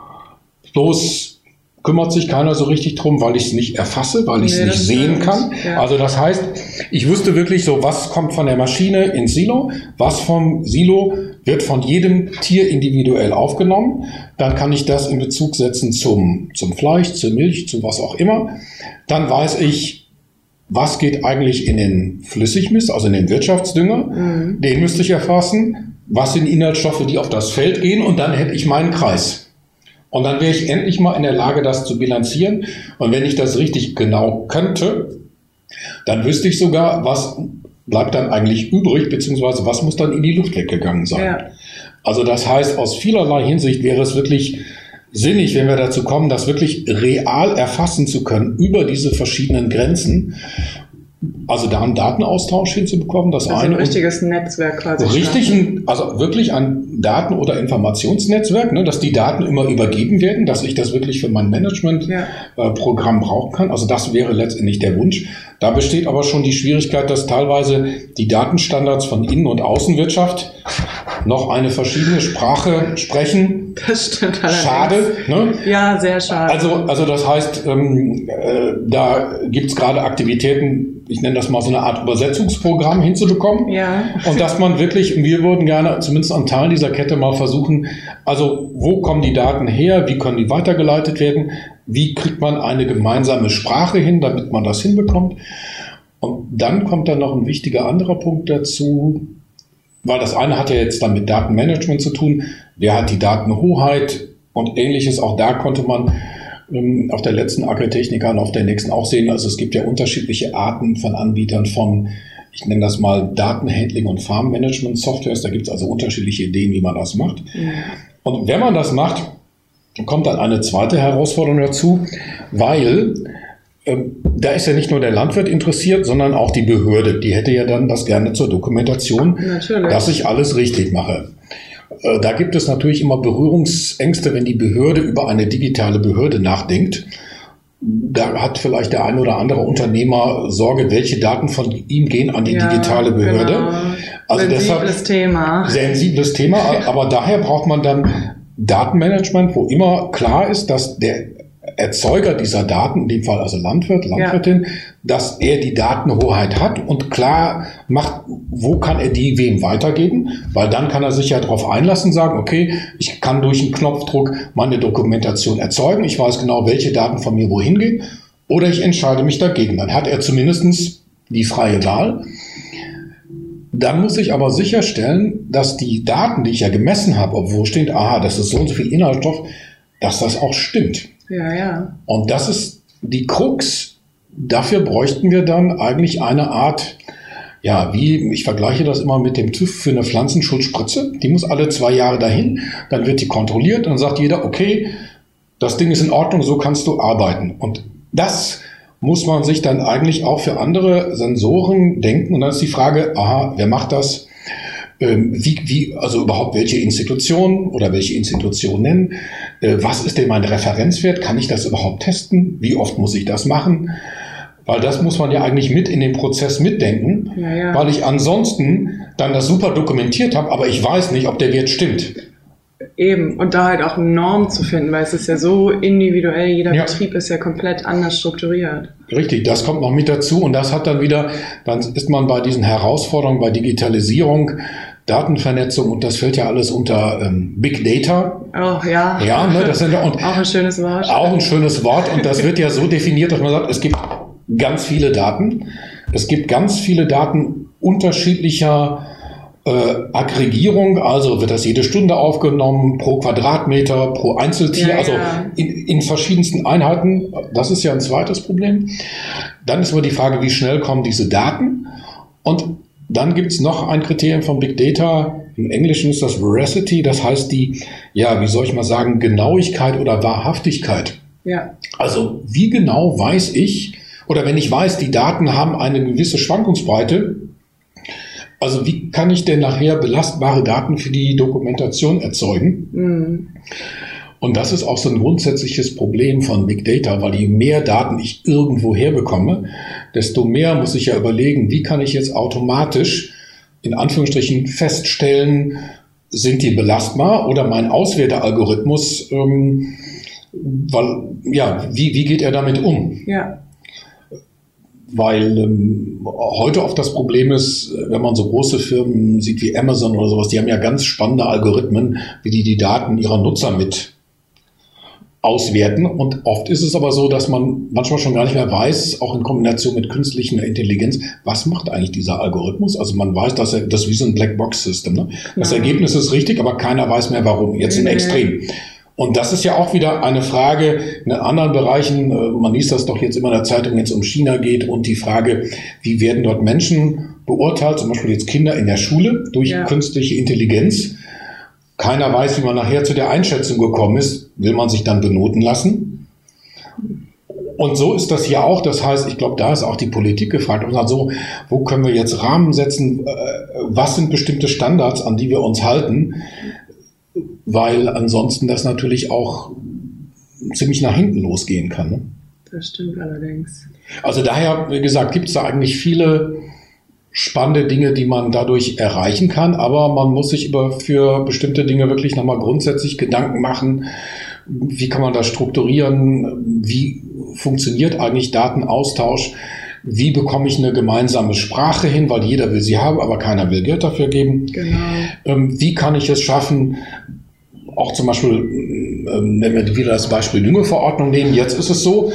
Speaker 8: Bloß kümmert sich keiner so richtig drum, weil ich es nicht erfasse, weil ich es nee, nicht sehen kann. Ja. Also das heißt, ich wüsste wirklich so, was kommt von der Maschine ins Silo, was vom Silo wird von jedem Tier individuell aufgenommen. Dann kann ich das in Bezug setzen zum, zum Fleisch, zur Milch, zu was auch immer. Dann weiß ich, was geht eigentlich in den Flüssigmist, also in den Wirtschaftsdünger. Mhm. Den müsste ich erfassen. Was sind Inhaltsstoffe, die auf das Feld gehen? Und dann hätte ich meinen Kreis. Und dann wäre ich endlich mal in der Lage, das zu bilanzieren. Und wenn ich das richtig genau könnte, dann wüsste ich sogar, was bleibt dann eigentlich übrig, beziehungsweise was muss dann in die Luft weggegangen sein. Ja. Also das heißt, aus vielerlei Hinsicht wäre es wirklich sinnig, wenn wir dazu kommen, das wirklich real erfassen zu können über diese verschiedenen Grenzen. Also da einen Datenaustausch hinzubekommen, das
Speaker 7: also
Speaker 8: eine.
Speaker 7: ein richtiges Netzwerk quasi.
Speaker 8: Richtig, ein, also wirklich ein Daten- oder Informationsnetzwerk, ne, dass die Daten immer übergeben werden, dass ich das wirklich für mein Management-Programm ja. äh, brauchen kann. Also das wäre letztendlich der Wunsch. Da besteht aber schon die Schwierigkeit, dass teilweise die Datenstandards von Innen- und Außenwirtschaft noch eine verschiedene Sprache sprechen.
Speaker 7: Das stimmt allerdings.
Speaker 8: Schade. Ne?
Speaker 7: Ja, sehr schade.
Speaker 8: Also, also das heißt, ähm, äh, da gibt's gerade Aktivitäten, ich nenne das mal so eine Art Übersetzungsprogramm hinzubekommen.
Speaker 7: Ja.
Speaker 8: Und dass man wirklich, wir würden gerne zumindest an Teilen dieser Kette mal versuchen, also wo kommen die Daten her, wie können die weitergeleitet werden, wie kriegt man eine gemeinsame Sprache hin, damit man das hinbekommt. Und dann kommt dann noch ein wichtiger anderer Punkt dazu, weil das eine hat ja jetzt dann mit Datenmanagement zu tun, wer hat die Datenhoheit und ähnliches, auch da konnte man ähm, auf der letzten Agritechnica und auf der nächsten auch sehen, also es gibt ja unterschiedliche Arten von Anbietern von, ich nenne das mal Datenhandling und Farmmanagement-Softwares, da gibt es also unterschiedliche Ideen, wie man das macht. Mhm. Und wenn man das macht, kommt dann eine zweite Herausforderung dazu, weil ähm, da ist ja nicht nur der Landwirt interessiert, sondern auch die Behörde. Die hätte ja dann das gerne zur Dokumentation, natürlich, dass ich alles richtig mache. Äh, da gibt es natürlich immer Berührungsängste, wenn die Behörde über eine digitale Behörde nachdenkt. Da hat vielleicht der ein oder andere Unternehmer Sorge, welche Daten von ihm gehen an die ja, digitale Behörde.
Speaker 7: Genau.
Speaker 8: Also
Speaker 7: sensibles
Speaker 8: deshalb,
Speaker 7: Thema.
Speaker 8: Sensibles Thema, aber daher braucht man dann Datenmanagement, wo immer klar ist, dass der Erzeuger dieser Daten, in dem Fall also Landwirt, Landwirtin, ja. dass er die Datenhoheit hat und klar macht, wo kann er die wem weitergeben, weil dann kann er sich ja darauf einlassen, sagen, okay, ich kann durch einen Knopfdruck meine Dokumentation erzeugen, ich weiß genau, welche Daten von mir wohin gehen, oder ich entscheide mich dagegen. Dann hat er zumindest die freie Wahl. Dann muss ich aber sicherstellen, dass die Daten, die ich ja gemessen habe, obwohl steht, aha, das ist so und so viel Inhaltsstoff, dass das auch stimmt.
Speaker 7: Ja, ja.
Speaker 8: Und das ist die Krux. Dafür bräuchten wir dann eigentlich eine Art, ja, wie, ich vergleiche das immer mit dem TÜV für eine Pflanzenschutzspritze. Die muss alle zwei Jahre dahin, dann wird die kontrolliert und dann sagt jeder, okay, das Ding ist in Ordnung, so kannst du arbeiten. Und das muss man sich dann eigentlich auch für andere Sensoren denken. Und dann ist die Frage, aha, wer macht das? Ähm, wie, wie, also überhaupt welche Institutionen oder welche Institutionen nennen? Äh, was ist denn mein Referenzwert? Kann ich das überhaupt testen? Wie oft muss ich das machen? Weil das muss man ja eigentlich mit in den Prozess mitdenken, ja, ja. weil ich ansonsten dann das super dokumentiert habe, aber ich weiß nicht, ob der Wert stimmt.
Speaker 7: Eben, und da halt auch eine Norm zu finden, weil es ist ja so individuell, jeder
Speaker 8: ja.
Speaker 7: Betrieb ist ja komplett anders strukturiert.
Speaker 8: Richtig, das kommt noch mit dazu und das hat dann wieder, dann ist man bei diesen Herausforderungen, bei Digitalisierung, Datenvernetzung und das fällt ja alles unter ähm, Big Data.
Speaker 7: Oh ja.
Speaker 8: Ja, ne, das sind ja, und
Speaker 7: auch ein schönes Wort.
Speaker 8: Auch ein schönes Wort und das wird ja so definiert, dass man sagt, es gibt ganz viele Daten, es gibt ganz viele Daten unterschiedlicher Äh, Aggregierung, also wird das jede Stunde aufgenommen, pro Quadratmeter, pro Einzeltier, ja, also ja. In, in verschiedensten Einheiten. Das ist ja ein zweites Problem. Dann ist aber die Frage, wie schnell kommen diese Daten? Und dann gibt es noch ein Kriterium von Big Data. Im Englischen ist das Veracity, das heißt die, ja, wie soll ich mal sagen, Genauigkeit oder Wahrhaftigkeit.
Speaker 7: Ja.
Speaker 8: Also wie genau weiß ich, oder wenn ich weiß, die Daten haben eine gewisse Schwankungsbreite, also wie kann ich denn nachher belastbare Daten für die Dokumentation erzeugen? Mhm. Und das ist auch so ein grundsätzliches Problem von Big Data, weil je mehr Daten ich irgendwo herbekomme, desto mehr muss ich ja überlegen, wie kann ich jetzt automatisch in Anführungsstrichen feststellen, sind die belastbar oder mein Auswertealgorithmus, ähm, weil, ja, wie, wie geht er damit um?
Speaker 7: Ja.
Speaker 8: Weil ähm, heute oft das Problem ist, wenn man so große Firmen sieht wie Amazon oder sowas, die haben ja ganz spannende Algorithmen, wie die die Daten ihrer Nutzer mit auswerten. Und oft ist es aber so, dass man manchmal schon gar nicht mehr weiß, auch in Kombination mit künstlicher Intelligenz, was macht eigentlich dieser Algorithmus? Also man weiß, dass er, das ist wie so ein Blackbox-System. Ne? Das ja. Ergebnis ist richtig, aber keiner weiß mehr warum. Jetzt im Extrem. Und das ist ja auch wieder eine Frage in anderen Bereichen. Man liest das doch jetzt immer in der Zeitung, wenn es um China geht und die Frage, wie werden dort Menschen beurteilt, zum Beispiel jetzt Kinder in der Schule durch ja. künstliche Intelligenz. keiner weiß, wie man nachher zu der Einschätzung gekommen ist, will man sich dann benoten lassen. Und so ist das hier auch. Das heißt, ich glaube, da ist auch die Politik gefragt. Und sagt so, wo können wir jetzt Rahmen setzen? Was sind bestimmte Standards, an die wir uns halten? Weil ansonsten das natürlich auch ziemlich nach hinten losgehen kann. Ne?
Speaker 7: Das stimmt allerdings.
Speaker 8: Also daher, wie gesagt, gibt es da eigentlich viele spannende Dinge, die man dadurch erreichen kann, aber man muss sich über für bestimmte Dinge wirklich nochmal grundsätzlich Gedanken machen. Wie kann man das strukturieren? Wie funktioniert eigentlich Datenaustausch? Wie bekomme ich eine gemeinsame Sprache hin? Weil jeder will sie haben, aber keiner will Geld dafür geben.
Speaker 7: Genau.
Speaker 8: Ähm, wie kann ich es schaffen, auch zum Beispiel, ähm, wenn wir wieder das Beispiel Düngeverordnung nehmen, jetzt ist es so,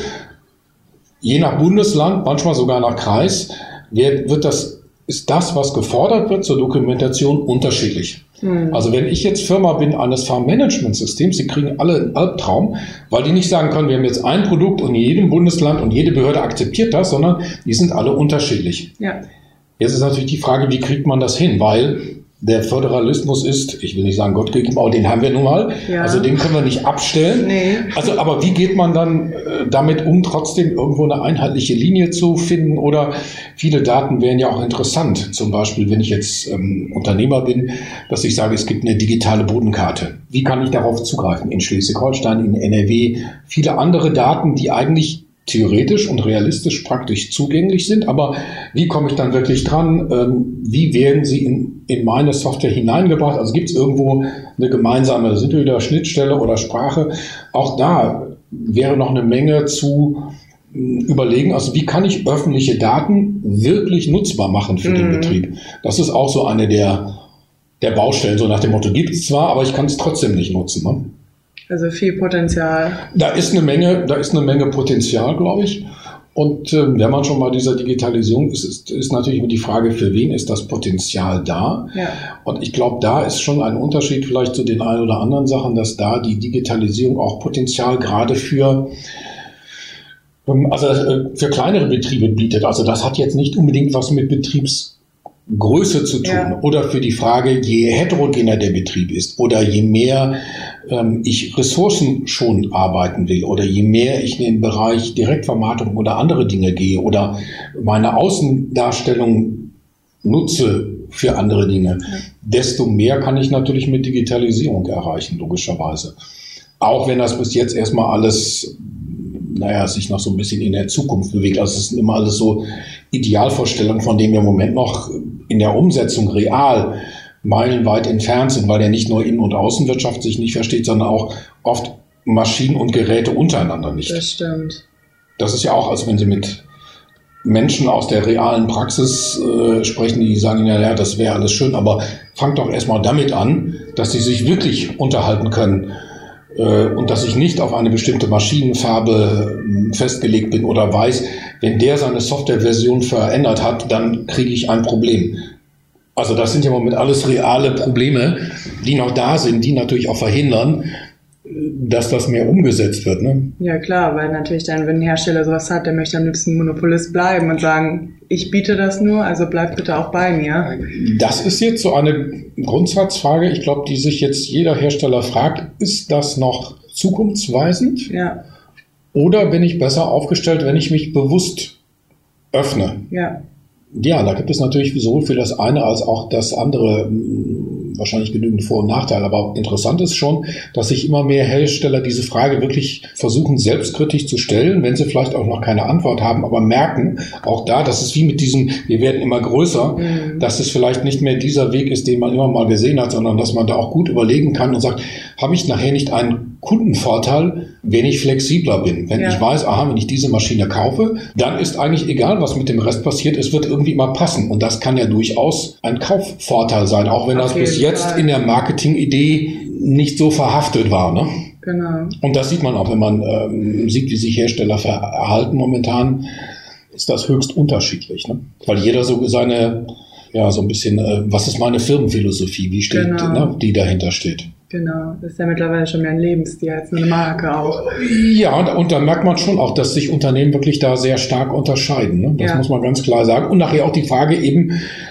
Speaker 8: je nach Bundesland, manchmal sogar nach Kreis, wird, wird das ist das, was gefordert wird zur Dokumentation, unterschiedlich. Hm. Also wenn ich jetzt Firma bin eines Farmmanagementsystems, die kriegen alle einen Albtraum, weil die nicht sagen können, wir haben jetzt ein Produkt und in jedem Bundesland und jede Behörde akzeptiert das, sondern die sind alle unterschiedlich.
Speaker 7: Ja.
Speaker 8: Jetzt ist natürlich die Frage, wie kriegt man das hin? Weil der Föderalismus ist, ich will nicht sagen Gott gegeben, aber den haben wir nun mal. Ja. Also den können wir nicht abstellen.
Speaker 7: Nee.
Speaker 8: Also, aber wie geht man dann äh, damit um, trotzdem irgendwo eine einheitliche Linie zu finden? Oder viele Daten wären ja auch interessant. Zum Beispiel, wenn ich jetzt ähm, Unternehmer bin, dass ich sage, es gibt eine digitale Bodenkarte. Wie kann ich darauf zugreifen? In Schleswig-Holstein, in N R W, viele andere Daten, die eigentlich theoretisch und realistisch praktisch zugänglich sind, aber wie komme ich dann wirklich dran? Ähm, wie werden sie in, in meine Software hineingebracht? Also gibt es irgendwo eine gemeinsame, sind wir wieder Schnittstelle oder Sprache? Auch da wäre noch eine Menge zu äh, überlegen, also wie kann ich öffentliche Daten wirklich nutzbar machen für mhm. den Betrieb? Das ist auch so eine der, der Baustellen, so nach dem Motto, gibt es zwar, aber ich kann es trotzdem nicht nutzen. Ne?
Speaker 7: Also viel Potenzial.
Speaker 8: Da ist eine Menge, da ist eine Menge Potenzial, glaube ich. Und äh, wenn man schon bei dieser Digitalisierung ist, ist, ist natürlich immer die Frage, für wen ist das Potenzial da? Ja. Und ich glaube, da ist schon ein Unterschied vielleicht zu den ein oder anderen Sachen, dass da die Digitalisierung auch Potenzial gerade für ähm, also äh, für kleinere Betriebe bietet. Also das hat jetzt nicht unbedingt was mit Betriebsgröße zu tun. Ja. Oder für die Frage, je heterogener der Betrieb ist oder je mehr ähm, ich Ressourcen schon arbeiten will oder je mehr ich in den Bereich Direktvermarktung oder andere Dinge gehe oder meine Außendarstellung nutze für andere Dinge, ja. desto mehr kann ich natürlich mit Digitalisierung erreichen, logischerweise. Auch wenn das bis jetzt erstmal alles, naja, sich noch so ein bisschen in der Zukunft bewegt. Also es sind immer alles so Idealvorstellungen, von denen wir im Moment noch in der Umsetzung real meilenweit entfernt sind, weil ja nicht nur Innen- und Außenwirtschaft sich nicht versteht, sondern auch oft Maschinen und Geräte untereinander nicht.
Speaker 7: Das stimmt.
Speaker 8: Das ist ja auch, als wenn Sie mit Menschen aus der realen Praxis äh, sprechen, die sagen, ja, ja, das wäre alles schön, aber fangt doch erstmal damit an, dass Sie sich wirklich unterhalten können äh, und dass ich nicht auf eine bestimmte Maschinenfarbe äh, festgelegt bin oder weiß, wenn der seine Softwareversion verändert hat, dann kriege ich ein Problem. Also das sind ja im Moment alles reale Probleme, die noch da sind, die natürlich auch verhindern, dass das mehr umgesetzt wird. Ne?
Speaker 7: Ja klar, weil natürlich dann, wenn ein Hersteller sowas hat, der möchte am liebsten Monopolist bleiben und sagen, ich biete das nur, also bleib bitte auch bei mir.
Speaker 8: Das ist jetzt so eine Grundsatzfrage, ich glaube, die sich jetzt jeder Hersteller fragt, ist das noch zukunftsweisend?
Speaker 7: Ja.
Speaker 8: Oder bin ich besser aufgestellt, wenn ich mich bewusst öffne?
Speaker 7: Ja.
Speaker 8: Ja, da gibt es natürlich sowohl für das eine als auch das andere wahrscheinlich genügend Vor- und Nachteile. Aber interessant ist schon, dass sich immer mehr Hersteller diese Frage wirklich versuchen, selbstkritisch zu stellen, wenn sie vielleicht auch noch keine Antwort haben, aber merken auch da, dass es wie mit diesem, wir werden immer größer, mhm. dass es vielleicht nicht mehr dieser Weg ist, den man immer mal gesehen hat, sondern dass man da auch gut überlegen kann und sagt, habe ich nachher nicht einen Kundenvorteil, wenn ich flexibler bin. Wenn ja. ich weiß, aha, wenn ich diese Maschine kaufe, dann ist eigentlich egal, was mit dem Rest passiert, es wird irgendwie immer passen. Und das kann ja durchaus ein Kaufvorteil sein, auch wenn das bis jetzt Fall. in der Marketingidee nicht so verhaftet war. Ne?
Speaker 7: Genau.
Speaker 8: Und das sieht man auch, wenn man ähm, sieht, wie sich Hersteller verhalten momentan, ist das höchst unterschiedlich. Ne? Weil jeder so seine, ja, so ein bisschen, äh, was ist meine Firmenphilosophie, wie steht,
Speaker 7: genau.
Speaker 8: ne, die dahinter steht.
Speaker 7: Genau, das ist ja mittlerweile schon mehr ein Lebensstil als eine Marke auch.
Speaker 8: Ja, und da merkt man schon auch, dass sich Unternehmen wirklich da sehr stark unterscheiden. Ne? Das ja. muss man ganz klar sagen. Und nachher auch die Frage eben,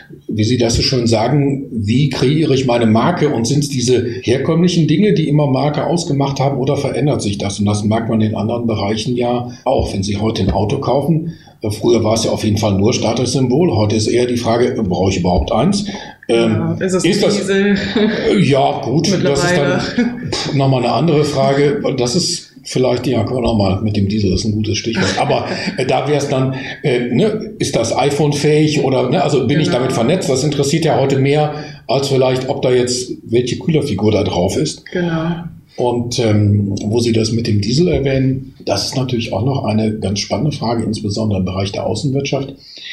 Speaker 8: wie Sie das so schön sagen, wie kreiere ich meine Marke und sind es diese herkömmlichen Dinge, die immer Marke ausgemacht haben oder verändert sich das? Und das merkt man in anderen Bereichen ja auch. Wenn Sie heute ein Auto kaufen, früher war es ja auf jeden Fall nur Statussymbol, heute ist eher die Frage, brauche ich überhaupt eins? Ähm,
Speaker 7: ja, ist es
Speaker 8: ist das,
Speaker 7: Diesel?
Speaker 8: Ja, gut, das ist dann nochmal eine andere Frage. Das ist vielleicht, ja, können wir nochmal mit dem Diesel, das ist ein gutes Stichwort. Aber äh, da wäre es dann, äh, ne, ist das iPhone fähig oder, ne, also bin genau. ich damit vernetzt? Das interessiert ja heute mehr, als vielleicht, ob da jetzt welche Kühlerfigur da drauf ist.
Speaker 7: Genau.
Speaker 8: Und ähm, wo Sie das mit dem Diesel erwähnen, das ist natürlich auch noch eine ganz spannende Frage, insbesondere im Bereich der Außenwirtschaft.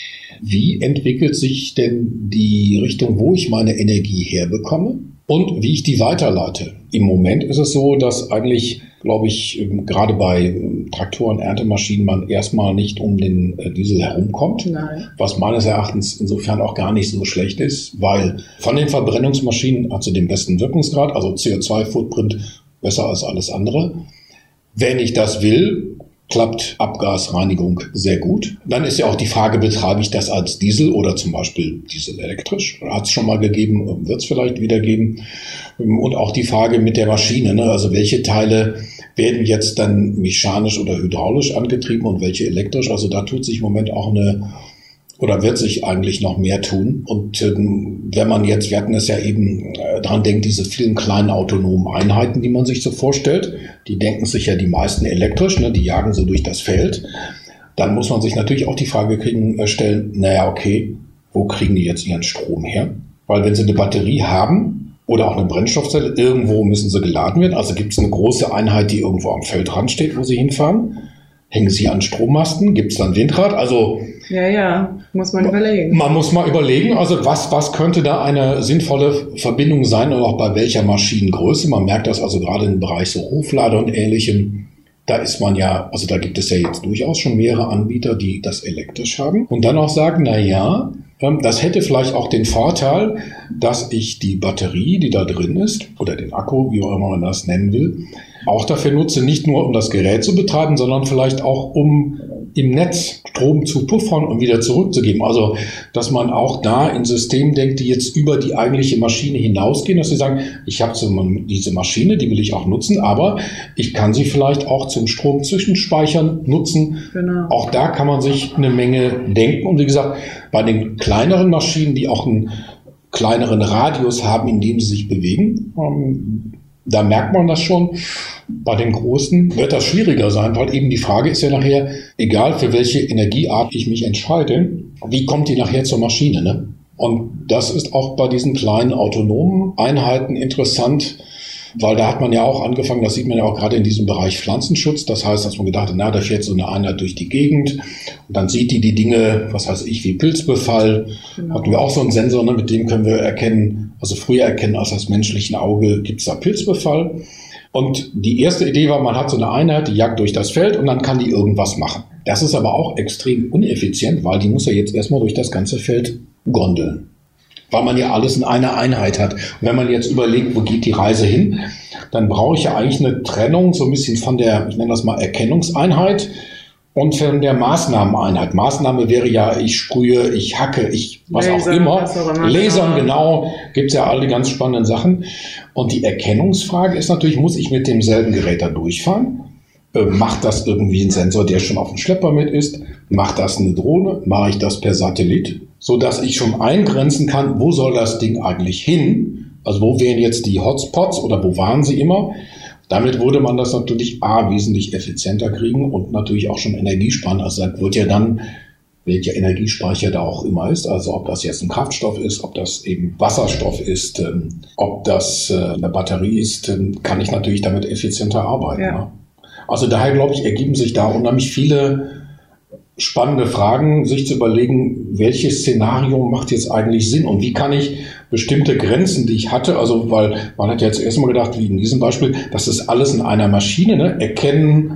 Speaker 8: Wie entwickelt sich denn die Richtung, wo ich meine Energie herbekomme und wie ich die weiterleite? Im Moment ist es so, dass eigentlich, glaube ich, gerade bei Traktoren, Erntemaschinen man erstmal nicht um den Diesel herumkommt.
Speaker 7: Nein.
Speaker 8: Was meines Erachtens insofern auch gar nicht so schlecht ist, weil von den Verbrennungsmaschinen hat sie den besten Wirkungsgrad, also C O zwei Footprint besser als alles andere. Wenn ich das will, klappt Abgasreinigung sehr gut. Dann ist ja auch die Frage, betreibe ich das als Diesel oder zum Beispiel Diesel elektrisch? Hat es schon mal gegeben, wird es vielleicht wieder geben. Und auch die Frage mit der Maschine, ne? Also welche Teile werden jetzt dann mechanisch oder hydraulisch angetrieben und welche elektrisch? Also da tut sich im Moment auch eine, oder wird sich eigentlich noch mehr tun. Und ähm, wenn man jetzt, wir hatten es ja eben äh, dran denkt, diese vielen kleinen autonomen Einheiten, die man sich so vorstellt, die denken sich ja die meisten elektrisch, ne, die jagen so durch das Feld. Dann muss man sich natürlich auch die Frage kriegen, äh, stellen, naja, okay, wo kriegen die jetzt ihren Strom her? Weil wenn sie eine Batterie haben oder auch eine Brennstoffzelle, irgendwo müssen sie geladen werden. Also gibt es eine große Einheit, die irgendwo am Feldrand steht, wo sie hinfahren. Hängen sie an Strommasten? Gibt es dann Windrad? Also
Speaker 7: ja, ja, muss man überlegen.
Speaker 8: Man muss mal überlegen, also was, was könnte da eine sinnvolle Verbindung sein und auch bei welcher Maschinengröße. Man merkt das also gerade im Bereich so Hoflader und Ähnlichem. Da ist man ja, also da gibt es ja jetzt durchaus schon mehrere Anbieter, die das elektrisch haben. Und dann auch sagen, na ja, das hätte vielleicht auch den Vorteil, dass ich die Batterie, die da drin ist, oder den Akku, wie auch immer man das nennen will, auch dafür nutze, nicht nur um das Gerät zu betreiben, sondern vielleicht auch um im Netz Strom zu puffern und wieder zurückzugeben. Also, dass man auch da in Systemen denkt, die jetzt über die eigentliche Maschine hinausgehen, dass sie sagen, ich habe so diese Maschine, die will ich auch nutzen, aber ich kann sie vielleicht auch zum Stromzwischenspeichern nutzen. Genau. Auch da kann man sich eine Menge denken. Und wie gesagt, bei den kleineren Maschinen, die auch einen kleineren Radius haben, in dem sie sich bewegen, ähm, da merkt man das schon. Bei den Großen wird das schwieriger sein, weil eben die Frage ist ja nachher, egal für welche Energieart ich mich entscheide, wie kommt die nachher zur Maschine, ne? Und das ist auch bei diesen kleinen autonomen Einheiten interessant, weil da hat man ja auch angefangen, das sieht man ja auch gerade in diesem Bereich Pflanzenschutz. Das heißt, dass man gedacht hat, na, da fährt so eine Einheit durch die Gegend und dann sieht die die Dinge, was weiß ich, wie Pilzbefall. Genau. Hatten wir auch so einen Sensor, ne, mit dem können wir erkennen, also früher erkennen als das menschliche Auge, gibt es da Pilzbefall. Und die erste Idee war, man hat so eine Einheit, die jagt durch das Feld und dann kann die irgendwas machen. Das ist aber auch extrem ineffizient, weil die muss ja jetzt erstmal durch das ganze Feld gondeln. Weil man ja alles in einer Einheit hat. Und wenn man jetzt überlegt, wo geht die Reise hin, dann brauche ich ja eigentlich eine Trennung so ein bisschen von der, ich nenne das mal Erkennungseinheit und von der Maßnahmeneinheit. Maßnahme wäre ja, ich sprühe, ich hacke, ich was Laser, auch immer. Auch Lasern, genau, gibt's ja all die ganz spannenden Sachen. Und die Erkennungsfrage ist natürlich, muss ich mit demselben Gerät da durchfahren? Äh, macht das irgendwie ein Sensor, der schon auf dem Schlepper mit ist? Macht das eine Drohne? Mache ich das per Satellit? So dass ich schon eingrenzen kann, wo soll das Ding eigentlich hin? Also wo wären jetzt die Hotspots oder wo waren sie immer? Damit würde man das natürlich A, wesentlich effizienter kriegen und natürlich auch schon Energie sparen. Also das wird ja dann, welcher Energiespeicher da auch immer ist, also ob das jetzt ein Kraftstoff ist, ob das eben Wasserstoff ist, ähm, ob das äh, eine Batterie ist, ähm, kann ich natürlich damit effizienter arbeiten. Ja. Ne? Also daher, glaube ich, ergeben sich da unheimlich viele spannende Fragen, sich zu überlegen, welches Szenario macht jetzt eigentlich Sinn und wie kann ich bestimmte Grenzen, die ich hatte, also weil man hat ja jetzt erstmal gedacht, wie in diesem Beispiel, das ist alles in einer Maschine, ne? Erkennen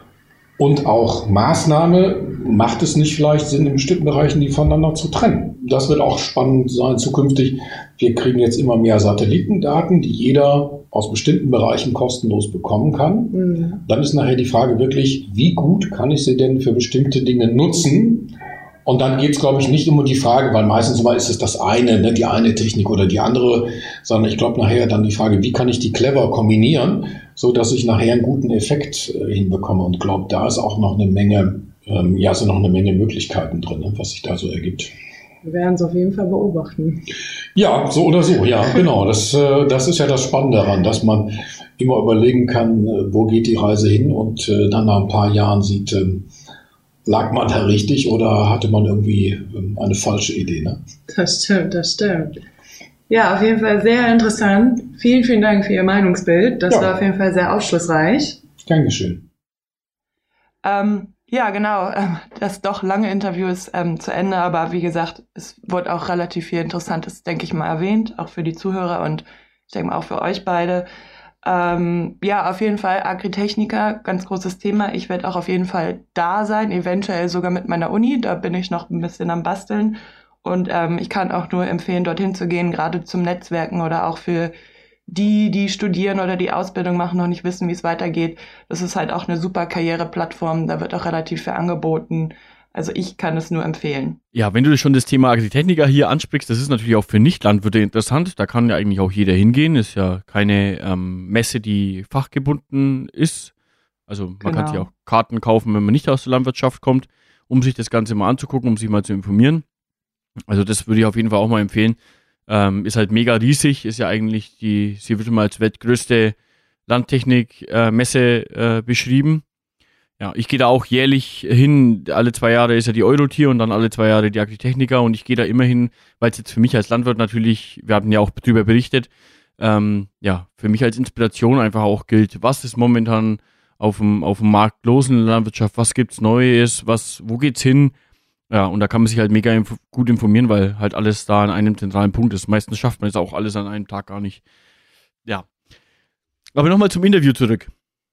Speaker 8: und auch Maßnahme, macht es nicht vielleicht Sinn, in bestimmten Bereichen die voneinander zu trennen. Das wird auch spannend sein zukünftig. Wir kriegen jetzt immer mehr Satellitendaten, die jeder aus bestimmten Bereichen kostenlos bekommen kann. Mhm. Dann ist nachher die Frage wirklich, wie gut kann ich sie denn für bestimmte Dinge nutzen, Und dann geht es, glaube ich, nicht immer um die Frage, weil meistens immer ist es das eine, ne, die eine Technik oder die andere, sondern ich glaube nachher dann die Frage, wie kann ich die clever kombinieren, so dass ich nachher einen guten Effekt äh, hinbekomme. Und glaube, da ist auch noch eine Menge, ähm, ja, sind noch eine Menge Möglichkeiten drin, ne, was sich da so ergibt.
Speaker 7: Wir werden es auf jeden Fall beobachten.
Speaker 8: Ja, so oder so, ja, genau. Das, äh, das ist ja das Spannende daran, dass man immer überlegen kann, äh, wo geht die Reise hin und äh, dann nach ein paar Jahren sieht, äh, lag man da richtig oder hatte man irgendwie äh, eine falsche Idee, ne?
Speaker 7: Das stimmt, das stimmt. Ja, auf jeden Fall sehr interessant. Vielen, vielen Dank für Ihr Meinungsbild. Das ja. war auf jeden Fall sehr aufschlussreich.
Speaker 8: Dankeschön.
Speaker 7: Ähm, Ja, genau. Das doch lange Interview ist ähm, zu Ende, aber wie gesagt, es wurde auch relativ viel Interessantes, denke ich mal, erwähnt, auch für die Zuhörer und ich denke mal auch für euch beide. Ähm, ja, auf jeden Fall Agritechniker, ganz großes Thema. Ich werde auch auf jeden Fall da sein, eventuell sogar mit meiner Uni. Da bin ich noch ein bisschen am Basteln und ähm, ich kann auch nur empfehlen, dorthin zu gehen, gerade zum Netzwerken oder auch für die, die studieren oder die Ausbildung machen, noch nicht wissen, wie es weitergeht. Das ist halt auch eine super Karriereplattform. Da wird auch relativ viel angeboten. Also ich kann es nur empfehlen.
Speaker 6: Ja, wenn du schon das Thema Agritechniker hier ansprichst, das ist natürlich auch für Nicht-Landwirte interessant. Da kann ja eigentlich auch jeder hingehen. Ist ja keine ähm, Messe, die fachgebunden ist. Also man genau. kann sich auch Karten kaufen, wenn man nicht aus der Landwirtschaft kommt, um sich das Ganze mal anzugucken, um sich mal zu informieren. Also das würde ich auf jeden Fall auch mal empfehlen. Ähm, ist halt mega riesig, ist ja eigentlich die, sie wird immer als weltgrößte Landtechnik-Messe äh, äh, beschrieben. Ja, ich gehe da auch jährlich hin, alle zwei Jahre ist ja die Eurotier und dann alle zwei Jahre die Agritechniker und ich gehe da immer hin, weil es jetzt für mich als Landwirt natürlich, wir hatten ja auch drüber berichtet, ähm, ja, für mich als Inspiration einfach auch gilt, was ist momentan auf dem, auf dem Markt los in der Landwirtschaft, was gibt's Neues, was, wo geht's hin? Ja, und da kann man sich halt mega inf- gut informieren, weil halt alles da an einem zentralen Punkt ist. Meistens schafft man es auch alles an einem Tag gar nicht. Ja. Aber nochmal zum Interview zurück.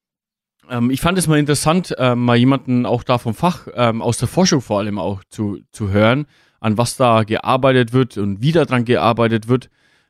Speaker 6: Ähm, ich fand es mal interessant, äh, mal jemanden auch da vom Fach, ähm, aus der Forschung vor allem auch zu, zu hören, an was da gearbeitet wird und wie da dran gearbeitet wird.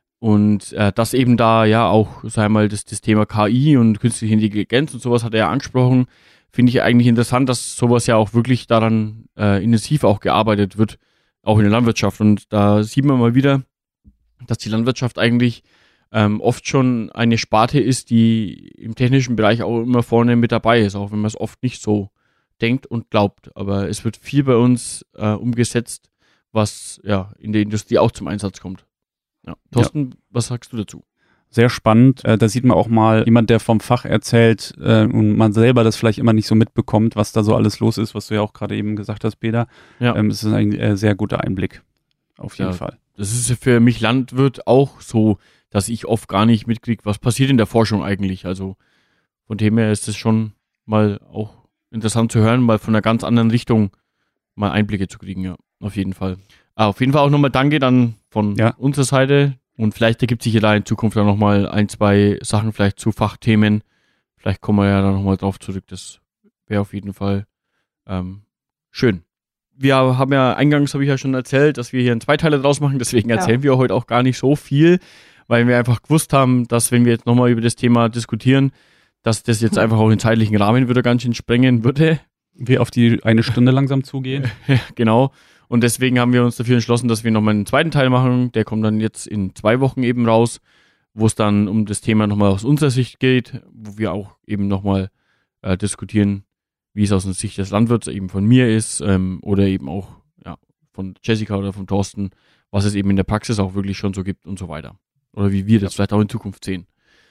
Speaker 6: Und äh, dass eben da ja auch, sag mal, das, das Thema K I und künstliche Intelligenz und sowas hat er ja angesprochen. Finde ich eigentlich interessant, dass sowas ja auch wirklich daran äh, intensiv auch gearbeitet wird, auch in der Landwirtschaft. Und da sieht man mal wieder, dass die Landwirtschaft eigentlich ähm, oft schon eine Sparte ist, die im technischen Bereich auch immer vorne mit dabei ist, auch wenn man es oft nicht so denkt und glaubt. Aber es wird viel bei uns äh, umgesetzt, was ja in der Industrie auch zum Einsatz kommt. Ja. Thorsten, ja. Was sagst du dazu?
Speaker 5: Sehr spannend. Äh, da sieht man auch mal jemand, der vom Fach erzählt äh, und man selber das vielleicht immer nicht so mitbekommt, was da so alles los ist, was du ja auch gerade eben gesagt hast, Peter. Ja. Ähm, es ist ein äh, sehr guter Einblick. Auf jeden ja, Fall.
Speaker 6: Das ist für mich Landwirt auch so, dass ich oft gar nicht mitkriege, was passiert in der Forschung eigentlich. Also von dem her ist es schon mal auch interessant zu hören, mal von einer ganz anderen Richtung mal Einblicke zu kriegen, ja, auf jeden Fall. Ah, auf jeden Fall auch nochmal Danke dann von ja. unserer Seite. Und vielleicht ergibt sich ja da in Zukunft dann nochmal ein, zwei Sachen vielleicht zu Fachthemen. Vielleicht kommen wir ja dann nochmal drauf zurück. Das wäre auf jeden Fall ähm, schön. Wir haben ja, eingangs habe ich ja schon erzählt, dass wir hier einen Zweiteiler draus machen. Deswegen erzählen ja. wir heute auch gar nicht so viel, weil wir einfach gewusst haben, dass wenn wir jetzt nochmal über das Thema diskutieren, dass das jetzt einfach auch den zeitlichen Rahmen wieder ganz schön sprengen würde.
Speaker 5: Wir auf die eine Stunde langsam zugehen.
Speaker 6: Genau. Und deswegen haben wir uns dafür entschlossen, dass wir nochmal einen zweiten Teil machen. Der kommt dann jetzt in zwei Wochen eben raus, wo es dann um das Thema nochmal aus unserer Sicht geht, wo wir auch eben nochmal äh, diskutieren, wie es aus der Sicht des Landwirts eben von mir ist ähm, oder eben auch ja, von Jessica oder von Thorsten, was es eben in der Praxis auch wirklich schon so gibt und so weiter. Oder wie wir das ja. vielleicht auch in Zukunft sehen.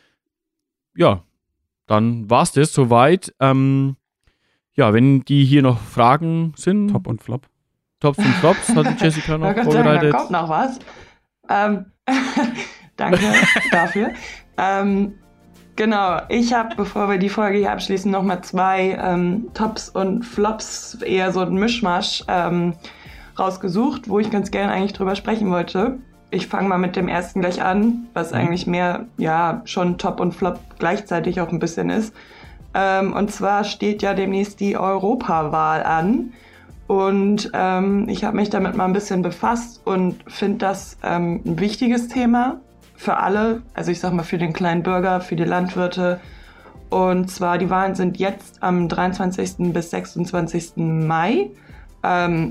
Speaker 6: Ja, dann war's das soweit. Ähm, ja, wenn die hier noch Fragen sind.
Speaker 5: Top und Flop.
Speaker 6: Tops und Flops hat die Jessica noch
Speaker 7: Gott
Speaker 6: vorbereitet.
Speaker 7: Da kommt noch was. Ähm, danke dafür. Ähm, genau, ich habe, bevor wir die Folge hier abschließen, nochmal zwei ähm, Tops und Flops, eher so ein Mischmasch, ähm, rausgesucht, wo ich ganz gerne eigentlich drüber sprechen wollte. Ich fange mal mit dem ersten gleich an, was mhm. eigentlich mehr, ja, schon Top und Flop gleichzeitig auch ein bisschen ist. Ähm, und zwar steht ja demnächst die Europawahl an. Und ähm, ich habe mich damit mal ein bisschen befasst und finde das ähm, ein wichtiges Thema für alle, also ich sag mal für den kleinen Bürger, für die Landwirte. Und zwar die Wahlen sind jetzt am dreiundzwanzigsten bis sechsundzwanzigsten Mai. Ähm,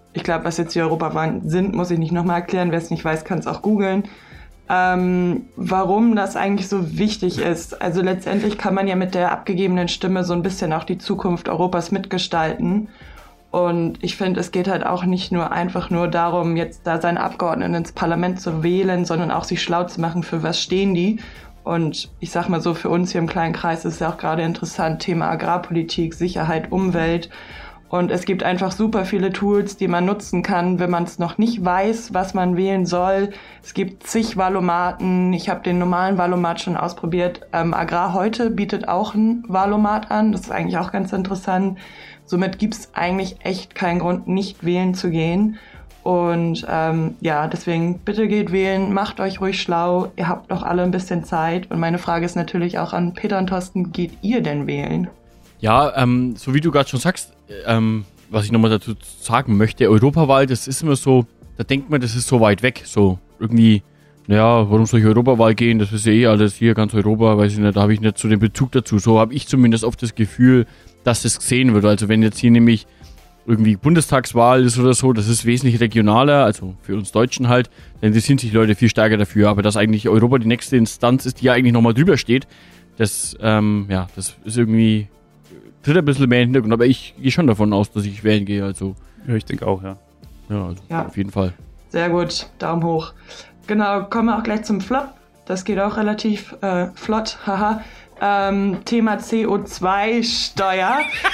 Speaker 7: ich glaube, was jetzt die Europawahlen sind, muss ich nicht nochmal erklären. Wer es nicht weiß, kann es auch googeln. Ähm, warum das eigentlich so wichtig ist. Also letztendlich kann man ja mit der abgegebenen Stimme so ein bisschen auch die Zukunft Europas mitgestalten. Und ich finde, es geht halt auch nicht nur einfach nur darum, jetzt da seine Abgeordneten ins Parlament zu wählen, sondern auch sich schlau zu machen, für was stehen die. Und ich sag mal so, für uns hier im kleinen Kreis ist ja auch gerade interessant, Thema Agrarpolitik, Sicherheit, Umwelt. Und es gibt einfach super viele Tools, die man nutzen kann, wenn man es noch nicht weiß, was man wählen soll. Es gibt zig Wahlomaten. Ich habe den normalen Wahlomat schon ausprobiert. Ähm, Agrar heute bietet auch ein Wahlomat an. Das ist eigentlich auch ganz interessant. Somit gibt es eigentlich echt keinen Grund, nicht wählen zu gehen. Und ähm, ja, deswegen bitte geht wählen, macht euch ruhig schlau. Ihr habt noch alle ein bisschen Zeit. Und meine Frage ist natürlich auch an Peter und Thorsten, geht ihr denn wählen?
Speaker 6: Ja, ähm, so wie du gerade schon sagst, ähm, was ich nochmal dazu sagen möchte, Europawahl, das ist immer so, da denkt man, das ist so weit weg, so irgendwie, naja, warum soll ich Europawahl gehen, das ist ja eh alles hier, ganz Europa, weiß ich nicht, da habe ich nicht so den Bezug dazu, so habe ich zumindest oft das Gefühl, dass das gesehen wird, also wenn jetzt hier nämlich irgendwie Bundestagswahl ist oder so, das ist wesentlich regionaler, also für uns Deutschen halt, dann interessieren sich Leute viel stärker dafür, aber dass eigentlich Europa die nächste Instanz ist, die ja eigentlich nochmal drüber steht, das, ähm, ja, das ist irgendwie... tritt ein bisschen mehr in den Hintergrund, aber ich gehe schon davon aus, dass ich wählen gehe, also.
Speaker 5: Ja, ich denke auch, ja.
Speaker 6: Ja, also
Speaker 7: Ja.
Speaker 6: auf jeden Fall.
Speaker 7: Sehr gut, Daumen hoch. Genau, kommen wir auch gleich zum Flop. Das geht auch relativ äh, flott, haha. Ähm, Thema C O zwei Steuer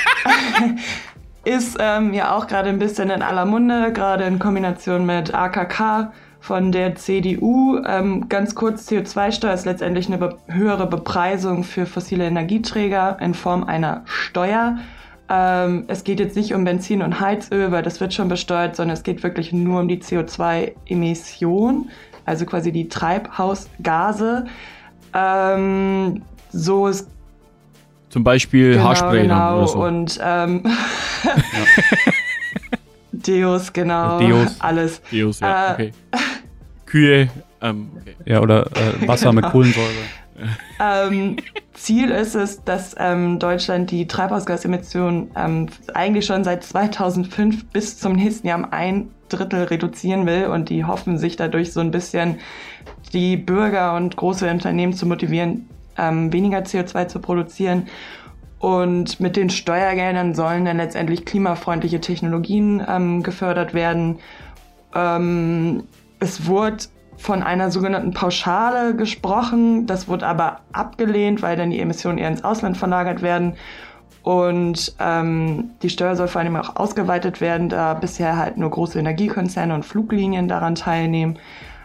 Speaker 7: ist ähm, ja auch gerade ein bisschen in aller Munde, gerade in Kombination mit A K K von der C D U. Ähm, ganz kurz, C O zwei Steuer ist letztendlich eine be- höhere Bepreisung für fossile Energieträger in Form einer Steuer. Ähm, es geht jetzt nicht um Benzin und Heizöl, weil das wird schon besteuert, sondern es geht wirklich nur um die C O zwei Emission, also quasi die Treibhausgase. Ähm, so ist
Speaker 6: Zum Beispiel
Speaker 7: genau,
Speaker 6: Haarspray
Speaker 7: genau,
Speaker 6: oder so.
Speaker 7: und ähm, Deos, genau,
Speaker 5: Deos.
Speaker 7: alles.
Speaker 6: Deos, ja,
Speaker 7: Äh,
Speaker 6: okay. Kühe, ähm, okay.
Speaker 5: Ja, oder äh, Wasser mit
Speaker 7: Genau.
Speaker 5: Kohlensäure.
Speaker 7: Ähm, Ziel ist es, dass ähm, Deutschland die Treibhausgasemissionen ähm, eigentlich schon seit zweitausendfünf bis zum nächsten Jahr um ein Drittel reduzieren will, und die hoffen sich dadurch so ein bisschen die Bürger und große Unternehmen zu motivieren, ähm, weniger C O zwei zu produzieren. Und mit den Steuergeldern sollen dann letztendlich klimafreundliche Technologien ähm, gefördert werden. Ähm, es wurde von einer sogenannten Pauschale gesprochen. Das wurde aber abgelehnt, weil dann die Emissionen eher ins Ausland verlagert werden. Und ähm, die Steuer soll vor allem auch ausgeweitet werden, da bisher halt nur große Energiekonzerne und Fluglinien daran teilnehmen.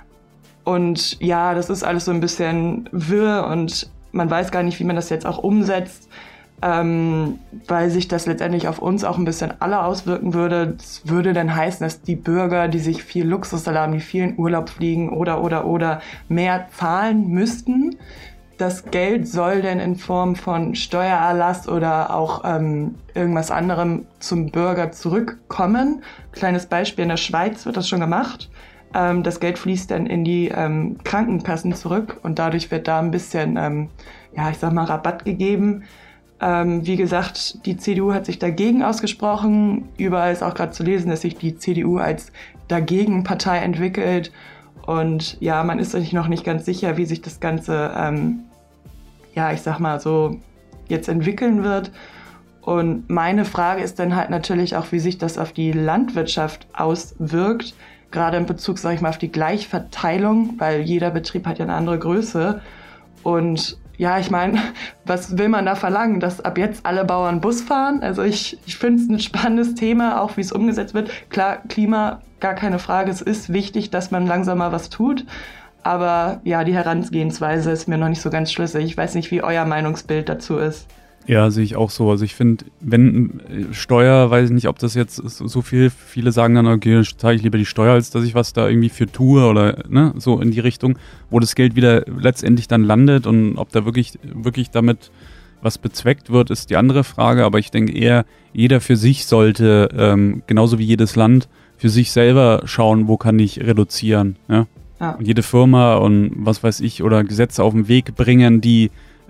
Speaker 7: Und ja, das ist alles so ein bisschen wirr und man weiß gar nicht, wie man das jetzt auch umsetzt, ähm, weil sich das letztendlich auf uns auch ein bisschen alle auswirken würde. Das würde dann heißen, dass die Bürger, die sich viel Luxus erlauben, die viel in Urlaub fliegen oder, oder, oder mehr zahlen müssten. Das Geld soll dann in Form von Steuererlass oder auch ähm, irgendwas anderem zum Bürger zurückkommen. Kleines Beispiel, in der Schweiz wird das schon gemacht. Ähm, das Geld fließt dann in die ähm, Krankenkassen zurück und dadurch wird da ein bisschen, ähm, ja, ich sag mal, Rabatt gegeben. Ähm, wie gesagt, die C D U hat sich dagegen ausgesprochen. Überall ist auch gerade zu lesen, dass sich die C D U als Dagegen-Partei entwickelt. Und ja, man ist sich noch nicht ganz sicher, wie sich das Ganze, ähm, ja, ich sag mal so, jetzt entwickeln wird. Und meine Frage ist dann halt natürlich auch, wie sich das auf die Landwirtschaft auswirkt. Gerade in Bezug, sag ich mal, auf die Gleichverteilung, weil jeder Betrieb hat ja eine andere Größe. Und ja, ich meine, was will man da verlangen, dass ab jetzt alle Bauern Bus fahren? Also ich, ich finde es ein spannendes Thema, auch wie es umgesetzt wird. Klar, Klima, gar keine Frage, es ist wichtig, dass man langsam mal was tut. Aber ja, die Herangehensweise ist mir noch nicht so ganz schlüssig. Ich weiß nicht, wie euer Meinungsbild dazu ist.
Speaker 5: Ja, sehe ich auch so. Also ich finde, wenn äh, Steuer, weiß ich nicht, ob das jetzt so so viel, viele sagen dann, okay, dann zahle ich lieber die Steuer, als dass ich was da irgendwie für tue oder ne, so in die Richtung, wo das Geld wieder letztendlich dann landet und ob da wirklich, wirklich damit was bezweckt wird, ist die andere Frage. Aber ich denke eher, jeder für sich sollte, ähm, genauso wie jedes Land, für sich selber schauen, wo kann ich reduzieren. Ja?
Speaker 7: Ja.
Speaker 5: Und jede Firma und was weiß ich oder Gesetze auf den Weg bringen, die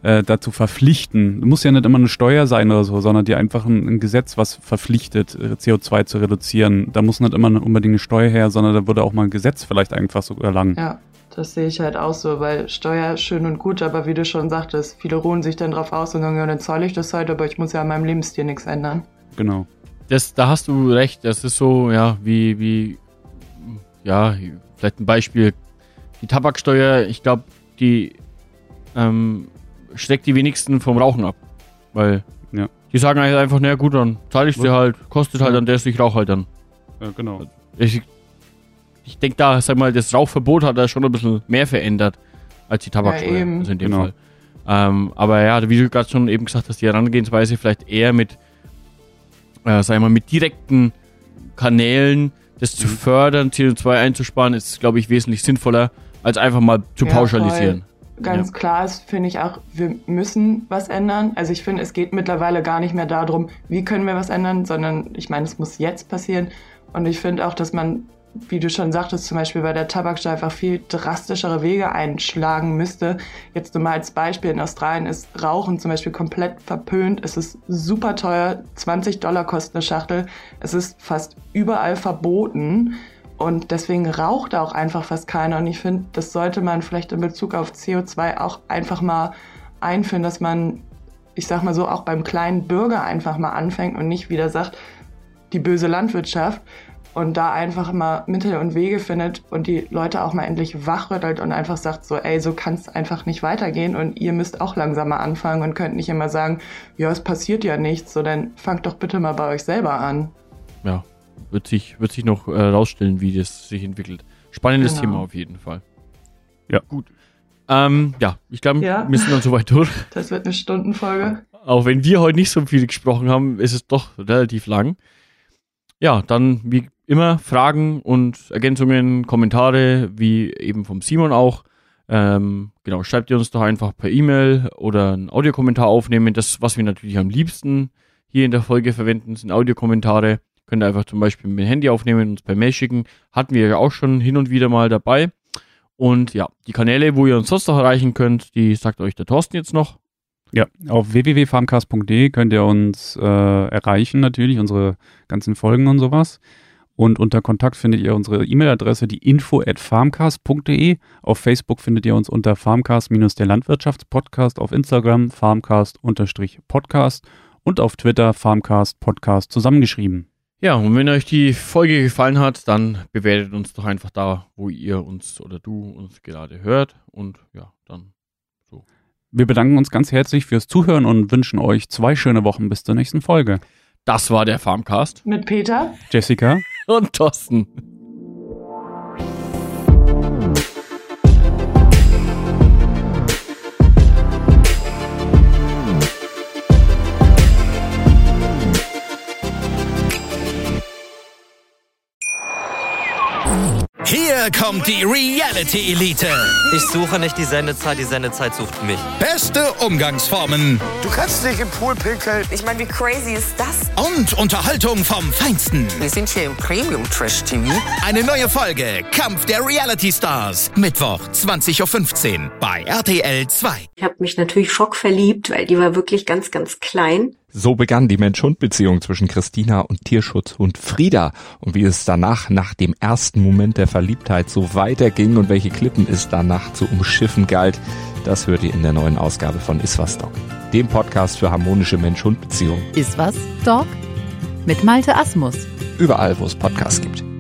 Speaker 5: äh, dazu verpflichten. Muss ja nicht immer eine Steuer sein oder so, sondern dir einfach ein, ein Gesetz, was verpflichtet, C O zwei zu reduzieren. Da muss nicht immer unbedingt eine Steuer her, sondern da würde auch mal ein Gesetz vielleicht einfach so erlangen.
Speaker 7: Ja, das sehe ich halt auch so, weil Steuer schön und gut, aber wie du schon sagtest, viele ruhen sich dann drauf aus und sagen, ja, dann zahle ich das halt, aber ich muss ja an meinem Lebensstil nichts ändern.
Speaker 5: Genau.
Speaker 6: Das, da hast du recht, das ist so, ja, wie, wie, ja, vielleicht ein Beispiel, die Tabaksteuer, ich glaube, die ähm, schreckt die wenigsten vom Rauchen ab, weil
Speaker 5: ja.
Speaker 6: die sagen halt einfach, na gut, dann zahle ich dir halt, kostet halt dann das, ich rauche halt dann.
Speaker 5: Ja, genau.
Speaker 6: Ich, ich denke da, sag mal, das Rauchverbot hat da schon ein bisschen mehr verändert als die Tabaksteuer,
Speaker 7: ja,
Speaker 6: also in dem
Speaker 5: genau.
Speaker 6: Fall. Ähm, aber ja, wie du gerade schon eben gesagt hast, die Herangehensweise vielleicht eher mit, äh, sag ich mal, mit direkten Kanälen, das zu fördern, C O zwei einzusparen, ist, glaube ich, wesentlich sinnvoller, als einfach mal zu
Speaker 7: ja,
Speaker 6: pauschalisieren.
Speaker 7: Ganz
Speaker 6: ja.
Speaker 7: klar ist, finde ich auch, wir müssen was ändern. Also ich finde, es geht mittlerweile gar nicht mehr darum, wie können wir was ändern, sondern ich meine, es muss jetzt passieren. Und ich finde auch, dass man, wie du schon sagtest, zum Beispiel bei der Tabaksteuer einfach viel drastischere Wege einschlagen müsste. Jetzt nur mal als Beispiel, in Australien ist Rauchen zum Beispiel komplett verpönt. Es ist super teuer, zwanzig Dollar kostet eine Schachtel. Es ist fast überall verboten. Und deswegen raucht auch einfach fast keiner. Und ich finde, das sollte man vielleicht in Bezug auf C O zwei auch einfach mal einführen, dass man, ich sag mal so, auch beim kleinen Bürger einfach mal anfängt und nicht wieder sagt, die böse Landwirtschaft, und da einfach mal Mittel und Wege findet und die Leute auch mal endlich wachrüttelt und einfach sagt so, ey, so kann es einfach nicht weitergehen und ihr müsst auch langsamer anfangen und könnt nicht immer sagen, ja, es passiert ja nichts, so dann fangt doch bitte mal bei euch selber an.
Speaker 6: Ja. Wird sich, wird sich noch äh, rausstellen, wie das sich entwickelt. Spannendes
Speaker 7: Genau.
Speaker 6: Thema auf jeden Fall.
Speaker 5: Ja.
Speaker 6: Gut. Ähm, ja, ich glaube,
Speaker 7: Ja.
Speaker 6: wir sind dann soweit durch.
Speaker 7: Das wird eine Stundenfolge.
Speaker 6: Auch wenn wir heute nicht so viel gesprochen haben, ist es doch relativ lang. Ja, dann wie immer Fragen und Ergänzungen, Kommentare, wie eben vom Simon auch. Ähm, genau, schreibt ihr uns doch einfach per E-Mail oder einen Audiokommentar aufnehmen. Das, was wir natürlich am liebsten hier in der Folge verwenden, sind Audiokommentare. Könnt ihr einfach zum Beispiel mit dem Handy aufnehmen und uns per Mail schicken. Hatten wir ja auch schon hin und wieder mal dabei. Und ja, die Kanäle, wo ihr uns sonst noch erreichen könnt, die sagt euch der Thorsten jetzt noch.
Speaker 5: Ja, auf w w w punkt farmcast punkt d e könnt ihr uns äh, erreichen natürlich, unsere ganzen Folgen und sowas. Und unter Kontakt findet ihr unsere E-Mail-Adresse, die info at farmcast punkt d e. Auf Facebook findet ihr uns unter farmcast-der Landwirtschaftspodcast, auf Instagram farmcast-podcast und auf Twitter farmcast-podcast zusammengeschrieben.
Speaker 6: Ja, und wenn euch die Folge gefallen hat, dann bewertet uns doch einfach da, wo ihr uns oder du uns gerade hört. Und ja, dann so.
Speaker 5: Wir bedanken uns ganz herzlich fürs Zuhören und wünschen euch zwei schöne Wochen bis zur nächsten Folge.
Speaker 6: Das war der Farmcast.
Speaker 7: Mit Peter.
Speaker 5: Jessica.
Speaker 6: Und Thorsten.
Speaker 1: Hier kommt die Reality Elite.
Speaker 2: Ich suche nicht die Sendezeit, die Sendezeit sucht mich.
Speaker 1: Beste Umgangsformen
Speaker 3: Du kannst dich im Pool pinkeln.
Speaker 4: Ich meine, wie crazy ist das?
Speaker 1: und Unterhaltung vom Feinsten.
Speaker 4: Wir sind hier im Premium-Trash-T V.
Speaker 1: Eine neue Folge Kampf der Reality Stars. Mittwoch zwanzig Uhr fünfzehn bei R T L zwei.
Speaker 9: Ich habe mich natürlich schockverliebt, weil die war wirklich ganz, ganz klein.
Speaker 10: So begann die Mensch-Hund-Beziehung zwischen Christina und Tierschutzhund Frieda. Und wie es danach, nach dem ersten Moment der Verliebtheit, so weiterging und welche Klippen es danach zu umschiffen galt, das hört ihr in der neuen Ausgabe von Iswas Dog, dem Podcast für harmonische Mensch-Hund-Beziehungen.
Speaker 11: Iswas Dog mit Malte Asmus.
Speaker 10: Überall, wo es Podcasts gibt.